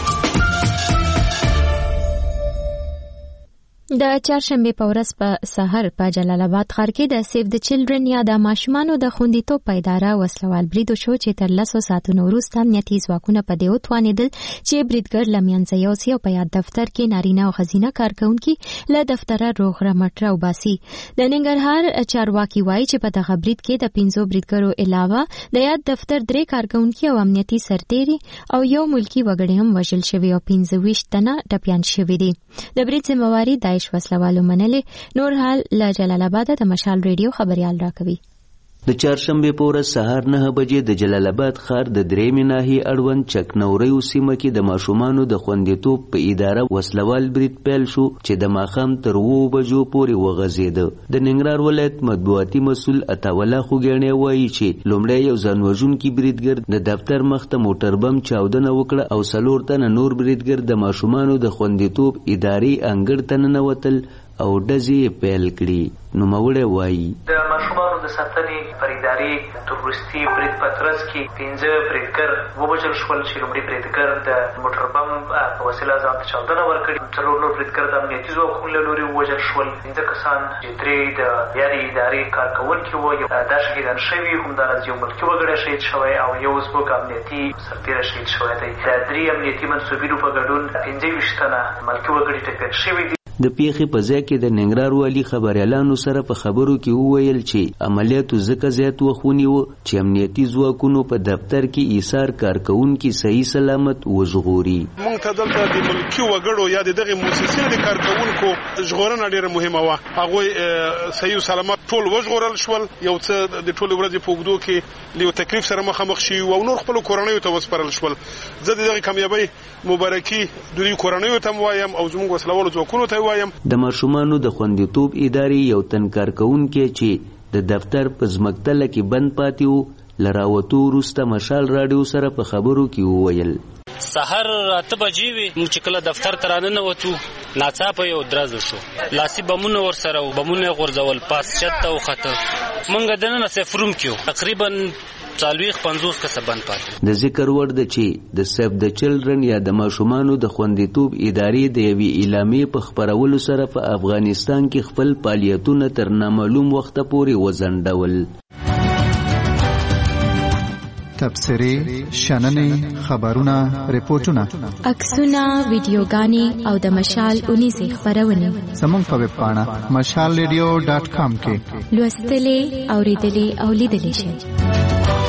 د چهارشنبه په ورځ په سحر په جلال آباد ښار کې د سیف د چلډرن یا د ماشومانو د خوندیتوب په اداره وسلوال برید وشو چې تر لسو ساعتونو وروسته امنیتي ځواکونه په دې وتوانېدل چې بریدګر له منځه یوسي او په یاد دفتر کې نارینه او ښځینه کارکونکي له دفتره روغ رمټ راوباسي. د ننګرهار چارواکي وایي چې په دغه برید کې د پنځو بریدګرو علاوه د یاد دفتر درې کارکونکي او امنیتي سرتیري او یو ملکی وګړی هم وژل شوي او پنځه ویشت تنه ټپیان شوي دي. د برید ذمہواری د وسلوالو منلې. نور حال له جلال آباد د مشال ریډیو خبريال راکوي. د چهارشنبه په ورځ سهار نه بجې د جلال آباد ښار د درېمې ناحیې اړوند چکنوريو سیمه کې د ماشومانو د خوندیتوب په اداره وسلوال برید پیل شو چې د ماښام تر اوو بجو پورې وغځېده. د ننګرهار ولایت مطبوعاتي مسؤل عطاوالله خوږیاڼی وایي چې لومړی یو ځانوژونکي بریدګر د دفتر مخ ته موټر بم چاودنه وکړه او څلور تنه نور بریدګر د ماشومانو د خوندیتوب ادارې انګړ ته ننوتل او ډزې پیل کړي. نوموړی وایي د ماشومانو د ساتنې پر ادارې د وروستي برید په ترڅ کې پنځه بریدګر ووژل شول چې لومړي بریدګر د موټر بم په وسیله ځان ته چاودنه ورکړې. څلور نور بریدګر د امنیتي ځواکونو له لوري ووژل شول. پنځه کسان چې درې د یادې ادارې کارکوونکي وو دا شهیدان شوي، همداراز یو ملکي وګړی شهید شوی او یو زموږ امنیتي سرتیری شهید شوی دی. د درې امنیتي منصوبینو په ګډون پنځه ویشت تنه ملکي وګړي ټپیان شوي دي. د پیښې په ځای کې د ننګرهار والي خبريالانو سره په خبرو کې وویل چې عملیاتو ځکه زیات وخت ونیو چې امنیتي ځواکونو په دفتر کې ایثار کارکونکي صحیح سلامت وژغوري. موږ ته دلته د ملکي وګړو یا دغه مؤسسې د کارکونکو ژغورنه ډیره مهمه وه. هغه صحیح سلامت ټول وژغورل شول. یو څه د ټول ورځې په وګړو کې له تکلیف سره مخامخ شي او نور خپل کورنۍ ته وسپارل شول. زه دغه کامیابی مبارکي د دوی کورنۍ ته وایم او زموږ وسلوالو ځواکونو ته د ماشومانو د خوندیتوب ادارې یو تن کارکونکي چې د دفتر په ځمکتله کې بند پاتې وو له راوتو وروسته مشال راډیو سره په خبرو کې وویل سحر اته بجې وې موږ چې کله دفتر ته راننوتو ناڅاپه یو درز وشو. لاسي بمونه ورسره وو، بمونه غورځول، پاس چت ته وخته. موږ دننه سیف روم کې تقریبا څلوېښت پنځوس کسه بند پاتې. د ذکر وړ ده چې د سیف د چلډرن یا د ماشومانو د خوندیتوب ادارې د یوې اعلامیې په خپرولو سره په افغانستان کې خپل فعالیتونه تر نامعلوم وخته پورې وځنډول. تبصرې، شننې، خبرونه، ریپورتونه، عکسونه، ویډیوګانې او د مشال اونیزې خبرونه زموږ په ویب پاڼه مشال ریډیو ډاټ کام کې لوستلې، اوریدلې او لیدلې شئ.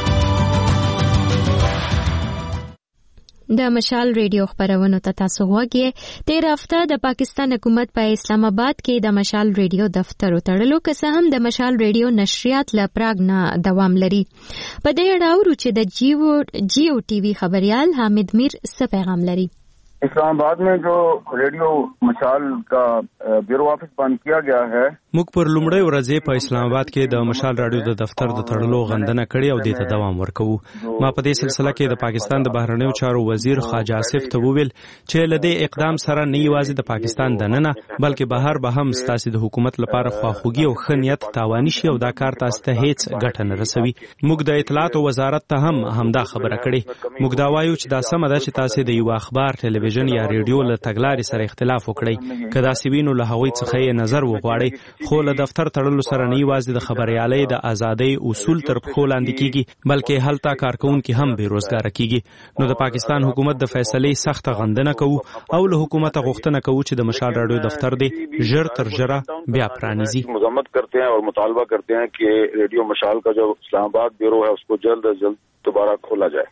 د مشال ریډیو خبرونو ته تاسو غوږی. تیر هفته د پاکستان حکومت په اسلام آباد کې د مشال ریډیو دفتر وتړلو، که څه هم د مشال ریډیو نشریات له پراګ نه دوام لري. په دې اړه اورو چې د جیو جیو ټي وي خبريال حامد میر څه پیغام لري. اسلام آباد में जो रेडियो मशाल का ब्यूरो ऑफिस बंद किया गया है. موږ پر لومړی ورځې په اسلام آباد کې د مشال رادیو د دفتر د تړلو غندنه کړې او د ته دوام ورکوو. ما په دې سلسله کې د پاکستان د بهرنیو چارو وزیر خواجه آصف ته وویل چې لدې اقدام سره نه یوازې د پاکستان دننه بلکې بهر به هم ستاسو د حکومت لپاره خواخوږي او ښه نیت تاواني شي او دا کار تاسو ته هیڅ ګټه نه رسوي. موږ د اطلاعات وزارت ته هم همدا خبره کړې. موږ دا وایو چې دا سمه ده چې تاسو د یو اخبار ټلویزیون ټلویزیون یا ریډیو له تګلارې سره اختلاف وکړي که داسې وي نو له هغوی څخه یې نظر وغواړئ خو له دفتر تړلو سره نه یوازې د خبریالۍ د ازادۍ اصول تر پښو لاندې کیږي بلکې هلته کارکوونکي هم بېروزګاره کیږي نو د پاکستان حکومت د فیصلې سخته غندنه کوو او له حکومته غوښتنه کوو چې د مشال راډیو دفتر دې ژر تر ژره بیا پرانیزي مذمت کرتے ہیں اور مطالبہ کرتے ہیں کہ ریڈیو مشال کا جو اسلام آباد بیورو ہے اس کو جلد از جلد دوبارہ کھولا جائے.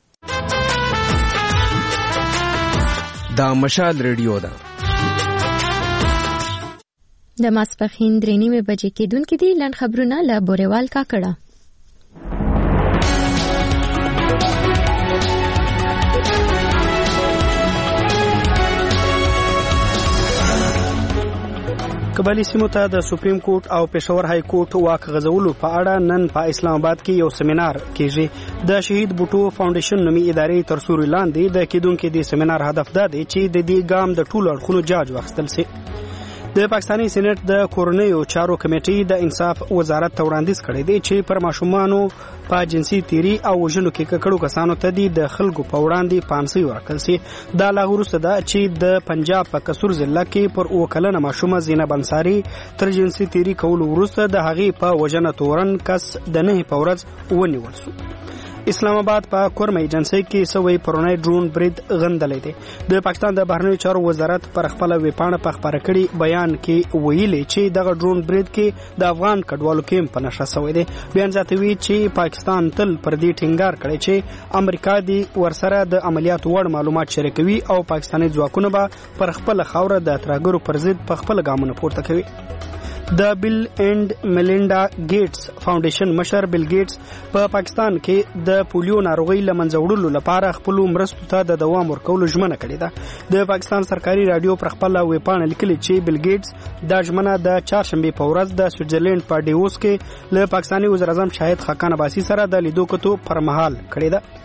دا مشال ریډیو ده د ماسپښین درې نیمې بجې کېدونکي دي. لنډ خبرونه له بورېوال کاکړه. قبایلی سیمو ته د سپریم کورټ او پېښور های کورټ واک غځولو په اړه نن په اسلام آباد کې یو سیمینار کېږي. د شهید بوټو فاونډیشن نومي ادارې تر سوري لاندې د کېدونکي د سیمینار هدف دا دی چې د دې ګام د ټولو اړخونو جاج واخیستل سي. د پاکستاني سېنات د کورنیو چارو کمیټې د انصاف وزارت ته وړاندیز کړی دی چې پر ماشومانو په جنسي تیری او وژنو کې ککړو کسانو ته د خلکو په وړاندې پانسي ورکړل سي. دا لا وروسته ده چې د پنجاب په قصور ضلع کې پر اوه کلنه ماشومه زینب انصاري تر جنسي تیری کولو وروسته د هغې په وژنه تورن کس د نهې په ورځ ونیول سو. اسلام آباد په کورمه ایجنسۍ کې سوی پرونی ډرون برید غندلی دی. د پاکستان د بهرنیو چارو وزارت پر خپله ویبپاڼه په خپاره کړي بیان کې ویلي چې دغه ډرون برید کې د افغان کډوالو کیمپ په نښه سوی دی. بیان زیاتوي چې پاکستان تل پر دې ټینګار کړی چې امریکا دې ورسره د عملیاتو وړ معلومات شریکوي او پاکستاني ځواکونه به پر خپله خاوره د ترهګرو پر ضد په خپله ګامونه پورته کوي. د بیل اینڈ میلینډا ګیټس فاونډیشن مشر بیل ګیټس په پاکستان کې د پولیو ناروغۍ له منځه وړلو لپاره خپل مرستو ته د دوام ورکولو ژمنه کړې ده. د پاکستان سرکاري رادیو پر خپل ویبپاڼه لیکلي چې بیل ګیټس دا ژمنه د چهارشنبې په ورځ د سویټزرلند په ډیووس کې له پاکستاني وزیر اعظم شاهد خاقان عباسي سره د لیدو کتو پر مهال کړې ده.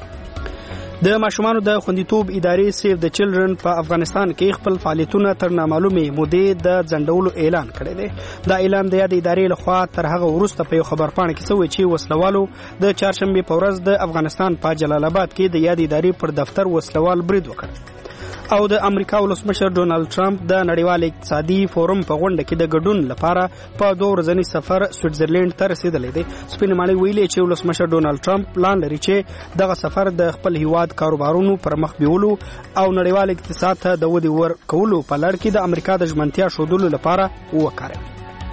د ماشومانو د خوندیتوب ادارې سیو د چلډرن په افغانستان کې خپل فعالیتونه تر نامعلومې مودې د ځنډولو اعلان کړی دی. دا اعلان د یادې ادارې لخوا تر هغه وروسته په یو خبرپاڼه کې شوی چې وسلوالو د چهارشنبې په ورځ د افغانستان په جلال آباد کې د یادې ادارې پر دفتر وسلوال برید وکړ. او د امریکا ولسمشر ډونالد ټرمپ د نړیوال اقتصادي فورم په غونډه کې د ګډون لپاره په دوه ورځني سفر سویټزرلند ته رسیدلی دی. سپینې ماڼۍ ویلي چې ولسمشر ډونالد ټرمپ پلان لري چې دغه سفر د خپل هیواد کاروبارونو پر مخ بیولو او نړیوال اقتصاد ته د ودې ورکولو په لړ کې د امریکا د ژمنتیا ښودلو لپاره وکاروي.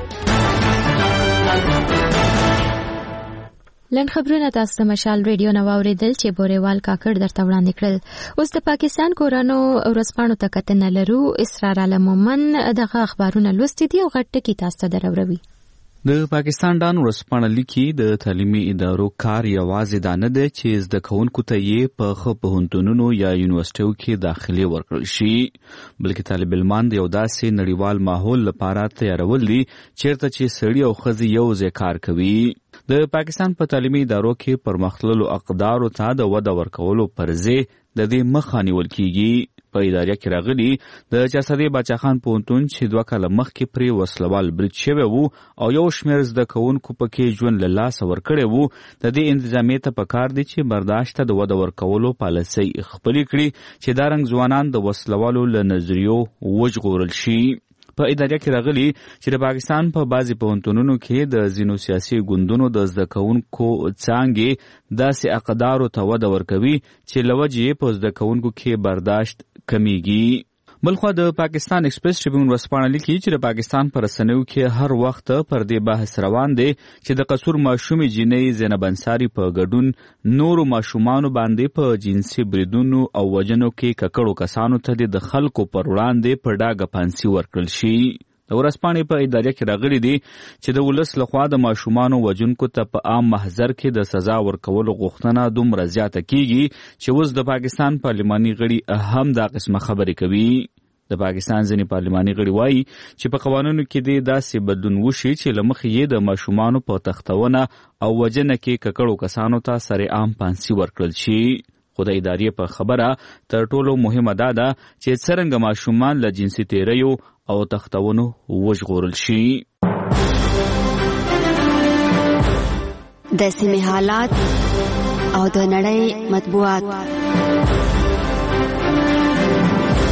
لنډ خبرونه تاسو د مشال ریډیو نو اوریدل چې بورېوال کاکړ درته وړاندې کړل. اوس د پاکستان کورانو ورځپاڼو ته کتنه لرو. اسرار علم مومن دغه اخبارونه لوستي دي او غټ ټکي تاسو ته دروروي. د پاکستان ډان ورځپاڼه لیکي د تعلیمي ادارو کار یوازې دا نه دی چې زده کوونکو ته یې په ښه پوهنتونونو یا یونیورسټیو کې داخلي ورکړل شي بلکې طالب علمان د یو داسې نړیوال ماحول لپاره تیارول دي چیرته چې سړي او ښځې یو ځای کار کوي. د پاکستان په تعلیمي ادارو کې پرمختللو اقدارو ته د وده ورکولو پر ځای د دې مخه نیول کیږي. په ادارې کې راغلي د چارسدې باچا خان پوهنتون چې دوه کاله مخکې پرې وسلوال برید شوی وو او یو شمېر زده کوونکو پکې ژوند له لاسه ورکړی وو. د دې انتظامیې ته پکار دی چې برداشت ته د وده ورکولو پالیسۍ خپلې کړي چې دا رنګ ځوانان د وسلوالو له نظریو وژغورل شي. په ادارې کې راغلي چې د پاکستان په بعضې پوهنتونونو کې د ځینو سیاسي ګوندونو د زده کوونکو څانګې داسې اقدارو ته وده ورکوي چې له وجې یې په زده کوونکو کې برداشت کمیږي. بلخوا د پاکستان ایکسپریس ټریبیون ورځپاڼه لیکي چې د پاکستان په رسنیو کې هر وخت پر دې بحث روان دی چې د قصور ماشومې جینۍ زینب انصاري په ګډون نورو ماشومانو باندې په جنسي بریدونو او وژنو کې ککړو کسانو ته د خلکو پر وړاندې په ډاګه پانسي ورکړل شي. د ورځپاڼې په ادارې کې راغلي دي چې د ولس لخوا د ماشومانو وژونکو ته په عام محضر کې د سزا ورکولو غوښتنه دومره زیاته کیږي چې اوس د پاکستان پارلماني غړي هم دا قسمه خبرې کوي. د پاکستان ځینې پارلماني غړي وایي چې په قوانینو کې دې داسې بدلون وشي چې له مخې یې د ماشومانو په تختونه او وژنه کې ککړو کسانو ته سرعام پانسي ورکړل شي. خو د ادارې په خبره تر ټولو مهمه دا ده چې څرنګه ماشومان له جنسي تیریو او تختونو وژغورل شي. د سیمې حالات او د نړۍ مطبوعات.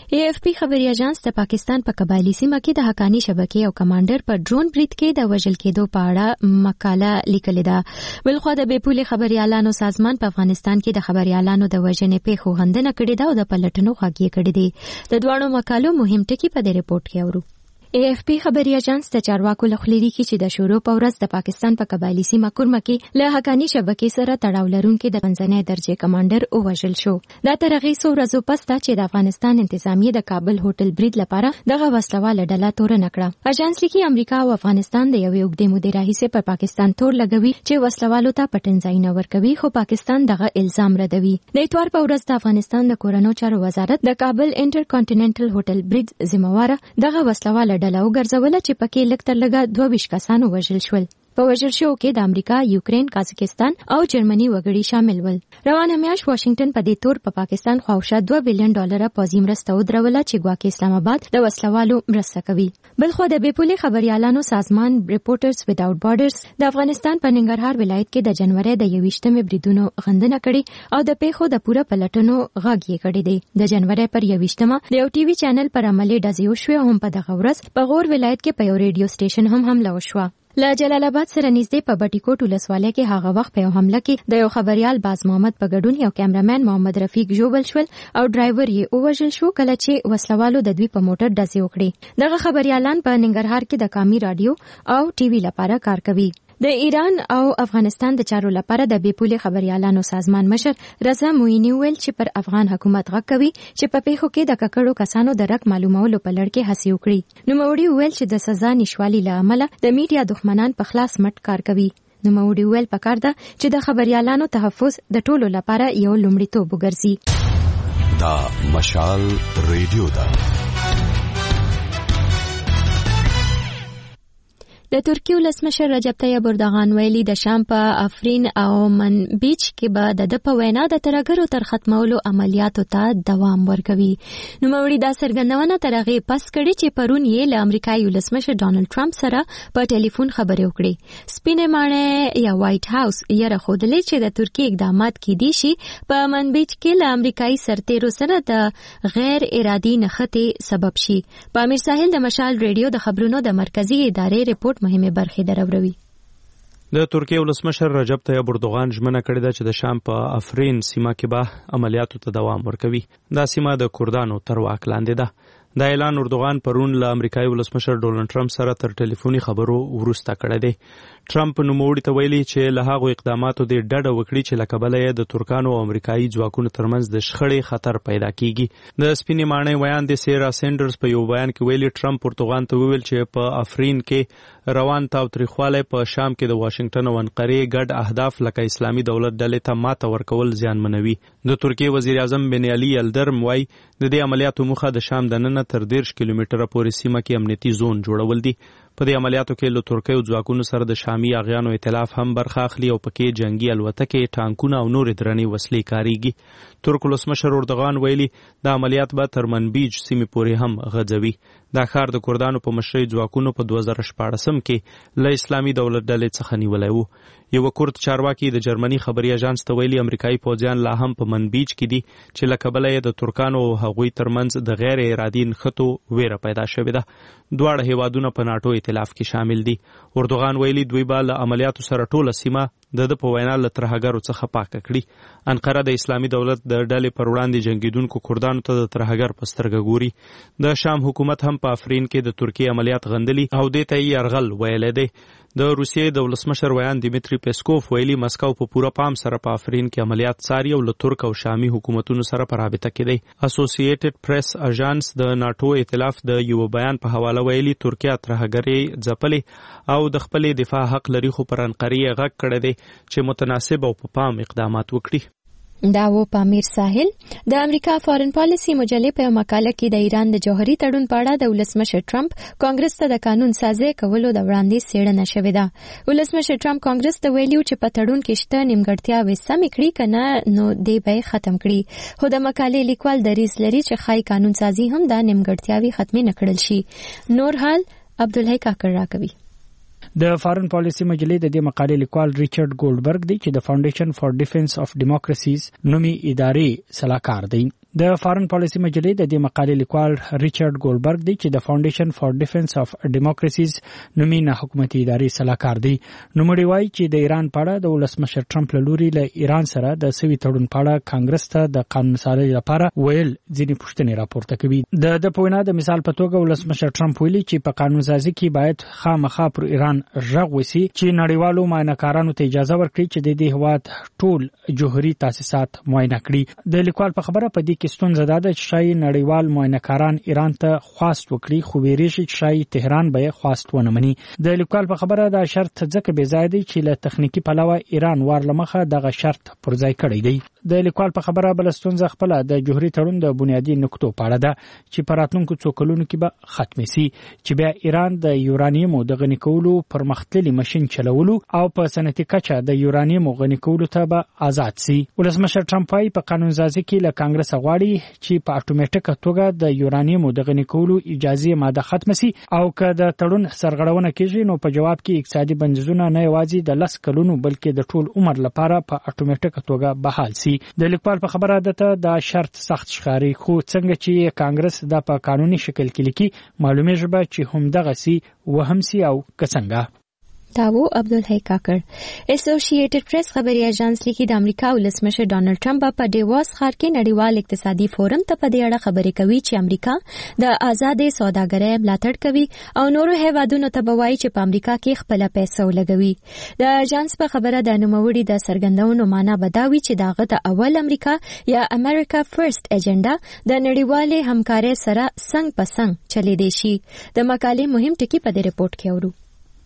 ای اف پی خبري اژانس د پاکستان په قبایلی سیمه کې د حقانی شبکې او کمانډر په ډرون برید کې د وژل کېدو په اړه مقاله لیکلې ده. بلخو د بیپولي خبريالانو سازمان په افغانستان کې د خبريالانو د وژنې پیښو غندنه کړې ده او د پلټنو غږ کړی دی. د دوه مقالو مهم ټکي په دې ریپورت کې اورو. ای اف پی خبري اژانس د چارواکو لخوا کی چې د شروع په ورځ د پاکستان په قبایلی سیمه کورمه کې له حقانی شبکې سره تړاو لرونکي د پنځنۍ درجه کمانډر وژل شو. دا تر هغې څو ورځو پس ده چې د افغانستان انتظامیه د کابل هوټل برید لپاره دغه وسلواله ډله تورنه کړه. اژانس لیکي امریکا او افغانستان د یوې اوږدې مودې راهیسې پر پاکستان تور لګوي چې وسلوالو ته پټن ځایونه ورکوي، خو پاکستان دغه الزام ردوي. د اتوار په ورځ د افغانستان د کورنیو چارو وزارت د کابل انټر کانټیننټل هوټل برید ذمہواره دغه وسلواله ډله وګرځوله چې پکې لږ تر لږه دوه ویشت کسان وژل شول. په وژل شوو کې د امریکا، یوکرین، کازاکستان او جرمني وګړي شامل ول. روانه میاشت واشنگټن په دې تور په پاکستان خواوشا دوه بلین ډالر پوځي مرسته ودروله چې ګواکې اسلام آباد د وسلوالو مرسته کوي. بلخو د بیپولي خبريالانو سازمان ریپورټرز ویداوټ بارډرز د افغانستان په ننګرهار ولایت کې د جنوري د یویشتمې بریدونو غندنه کړې او د پیښو د پوره پلټنو غږ یې کړی دی. د جنوري پر یویشتمه د یو ټي وي چینل پر عملي ډزې وشوې، هم په دغه ورځ په غور ولایت کې په یو ریډیو سټیشن هم حمله وشوه. له جلال آباد سره نږدې په بټي کوټ ولسوالۍ کې هغه وخت په یو حمله کې د یو خبريال باز محمد په ګډون یو کیمرامین محمد رفیق ژوبل شول او ډرایور یې ووژل شو کله چې وسلوالو د دوی په موټر ډزې وکړې. دغه خبريالان په ننګرهار کې د قومي رادیو او ټي وي لپاره کار کوي. د ایران او افغانستان د چارو لپاره د بیپولي خبريالانو سازمان مشر رضا مویني ویل چې پر افغان حکومت غږ کوي چې په پیښو کې د ککړو کسانو د رک معلومولو په لړ کې هڅې وکړي. نوموړي ویل چې د سزا نشوالي له امله د میډیا دښمنان په خلاص مټ کار کوي. نوموړي ویل پکار ده چې د خبريالانو تحفظ د ټولو لپاره یو لومړیتوب وګرځي. دا مشال ریډیو ده. د ترکیې ولسمشر رجب طیب اردوغان ویلي د شام په افرین او منبیج کې به د د په وینا د ترهګرو تر ختمولو عملیاتو ته دوام ورکوي. نوموړي دا څرګندونه تر هغې پس کړې چې پرون یې له امریکایي ولسمشر ډانلډ ټرمپ سره په ټلیفون خبرې وکړې. سپینې ماڼۍ یا وایټ هاوس یې راښودلې چې د ترکیې اقدامات کیدی شي په منبیج کې له امریکایي سرتیرو سره د غیر ارادي نښتې سبب شي. په امیر ساحل د مشال ریډیو د خبرونو د مرکزی ادارې ریپورت مهمه برخه دروروي. د ترکیې ولسمشر رجب طیب اردوغان ژمنه کړې ده چې د شام په افرین سیمه کې به عملیاتو ته دوام ورکوي. دا سیمه د کردانو تر واک لاندې ده. دا اعلان اردوغان پرون له امریکایي ولسمشر ډونلډ ټرمپ سره تر ټلیفوني خبرو وروسته کړی دی. ټرمپ نوموړي ته ویلي چې له هغو اقداماتو دې ډډه وکړي چې له کبله یې د ترکانو او امریکایي ځواکونو ترمنځ د شخړې خطر پیدا کیږي. د سپینې ماڼۍ ویاندې سیرا سینډرز په یو بیان کې ویلي ټرمپ اردوغان ته وویل چې په افرین کې روان تاوتریخوالی په شام کې د واشنگټن او انقرې ګډ اهداف لکه اسلامي دولت ډلې ته ماته ورکول زیانمنوي. د ترکیې وزیر اعظم بن علي یلدرم وایي د دې عملیاتو موخه د شام دننه تر دیرش کیلومتره پورې سیمه کې امنیتي زون جوړول دي. په دې عملیاتو کې له ترکیې ځواکونو سره د شامي اغیانو ائتلاف هم برخه اخلي او پکې جنگي الوتکې، ټانکونه او نورې درنې وسلې کاریږي. ترک ولسمشر اردوغان ویلي د عملیات به تر منبیج سیمې پورې هم غځوي. دا ښار د کردانو په مشرۍ ځواکونو په دوه زره شپاړسم کې له اسلامي دولت ډلې څخه نیولی و. یو کورد چارواکي د جرمني خبري اژانس ته ویلي امریکایي پوځیان لا هم په منبیج کې دي چې له کبله یې د ترکانو او هغوی ترمنځ د غیر ارادي نښتو ویره پیدا شوې ده. دواړه هیوادونه په ناټو ائتلاف کې شامل دي. اردوغان ویلي دوی به له عملیاتو سره ټوله سیمه د د په وینا له ترهګرو څخه پاکه کړي. انقره د اسلامي دولت د ډلې پر وړاندې جنګیدونکو کردانو ته د ترهګر په سترګه ګوري. د شام حکومت هم په افرین کې د ترکیې عملیات غندلي او دې ته یې یرغل ویلی دی. د روسیې د ولسمشر ویان دیمیتری پیسکوف ویلي مسکو په پوره پام سره په افرین کې عملیات څاري او له ترک او شامي حکومتونو سره په رابطه کې دی. اسوسییټډ پریس اژانس د ناټو ائتلاف د یو بیان په حواله ویلي ترکیه ترهګرۍ ځپلې او د خپلې دفاع حق لري، خو پر انقرې غږ کړی دی چې متناسب او په پام اقدامات وکړي. دا و په امیر ساحل. د امریکا فارن پالیسی مجلې په مقاله کې د ایران د جوهري تړون په اړه د ولسمشر ټرمپ کانګرس ته د قانون سازي کولو د وړاندیز څېړنه شوې ده. ولسمشر ټرمپ کانګرس ته ویلي چې په تړون کې شته نیمګړتیاوې سمې کړي که نه نو دې به یې ختم کړي. خو د مقالې لیکوال دریځ لري چې ښایي قانون سازي هم دا نیمګړتیاوې ختمې نه کړل شي. نور حال عبدالحی کاکړ راکوي. د فارن پالیسی مجلې د دې مقالې لیکوال ریچارډ ګولډبرګ دی چې د فاونډیشن فار ډیفنس اف ډیموکراسیز نومي ادارې سلاکار دی. د فارن پالیسی مجلې د دې مقالې لیکوال ریچارډ ګولبرګ دی چې د فاونډیشن فار ډیفنس اف ډیموکراسیز نومي نه حکومتي ادارې سلاکار دی. نوموړي وایي چې د ایران په اړه د ولسمشر ټرمپ له لوري له ایران سره د سوي تړون په اړه کانګرس ته د قانون سازي لپاره ویل ځینې پوښتنې راپورته کوي. د د په وینا د مثال په توګه ولسمشر ټرمپ ویلي چې په قانون سازي کې باید خامخا پر ایران غږ وسی چې نړیوالو معاینهکارانو ته اجازه ورکړي چې د دې هیواد ټول جوهري تاسیسات معاینه کړي. د لیکوال په خبره په دې کې ستونزه ده چې شای نړیوال معاینهکاران ایران ته خواست وکړي خو ویریږي چې شای تهران به خواست ونه مني. د لیکوال په خبره دا شرط ځکه بې ځای دی چې له تخنیکی پلوه ایران وارلمخه دغه شرط پر ځای کړی دی. د لیکوال په خبره بل ستونزه خپل د جوهري تړون د بنیادی نقطو په اړه ده چې په راتلونکو څو کلونو کې به ختم شي چې بیا ایران د یورانیم د غنی کولو پرمختللي ماشين چلولو او په صنعتي کچه د یورانیم غنی کولو ته به آزاد شي. ولسمشر ټرمپ وايي په قانون سازي کې له کانګرس غواړي چې په اتوماتیک توګه د یورانیم د غنی کولو اجازه ماده ختم شي او که د تړون سرغړونه کیږي نو په جواب کې اقتصادي بندیزونه نه یوازې د لس کلونو بلکې د ټول عمر لپاره په اتوماتیک توګه بحال شي. د لیکوال په خبره ده دا شرط سخت ښکاري خو څنګه چې کانګرس دا په قانوني شکل کې لیکي معلومه ژبه چې هم دغه سي وهم سي او کڅنګه. تاو عبدالحی کاکر. اسوسییټډ پریس خبري اژانس لیکي د امریکا ولسمشر ډانلډ ټرمپ په ډیووس ښار کې نړیوال اقتصادي فورم ته په دې اړه خبرې کوي چې امریکا د آزادې سوداګرۍ ملاتړ کوي او نورو هیوادونو ته به وایي چې په امریکا کې خپل پیسې ولګوي. د اژانس په خبره د نوموړي د څرګندونو معنا بداوي چې داغه د اول امریکا یا امریکا فرست ایجنډا د نړیوالې همکارۍ سره څنګ په څنګ چلی دی شي. د مقالې مهم ټکی په دې رپورت کې اورو.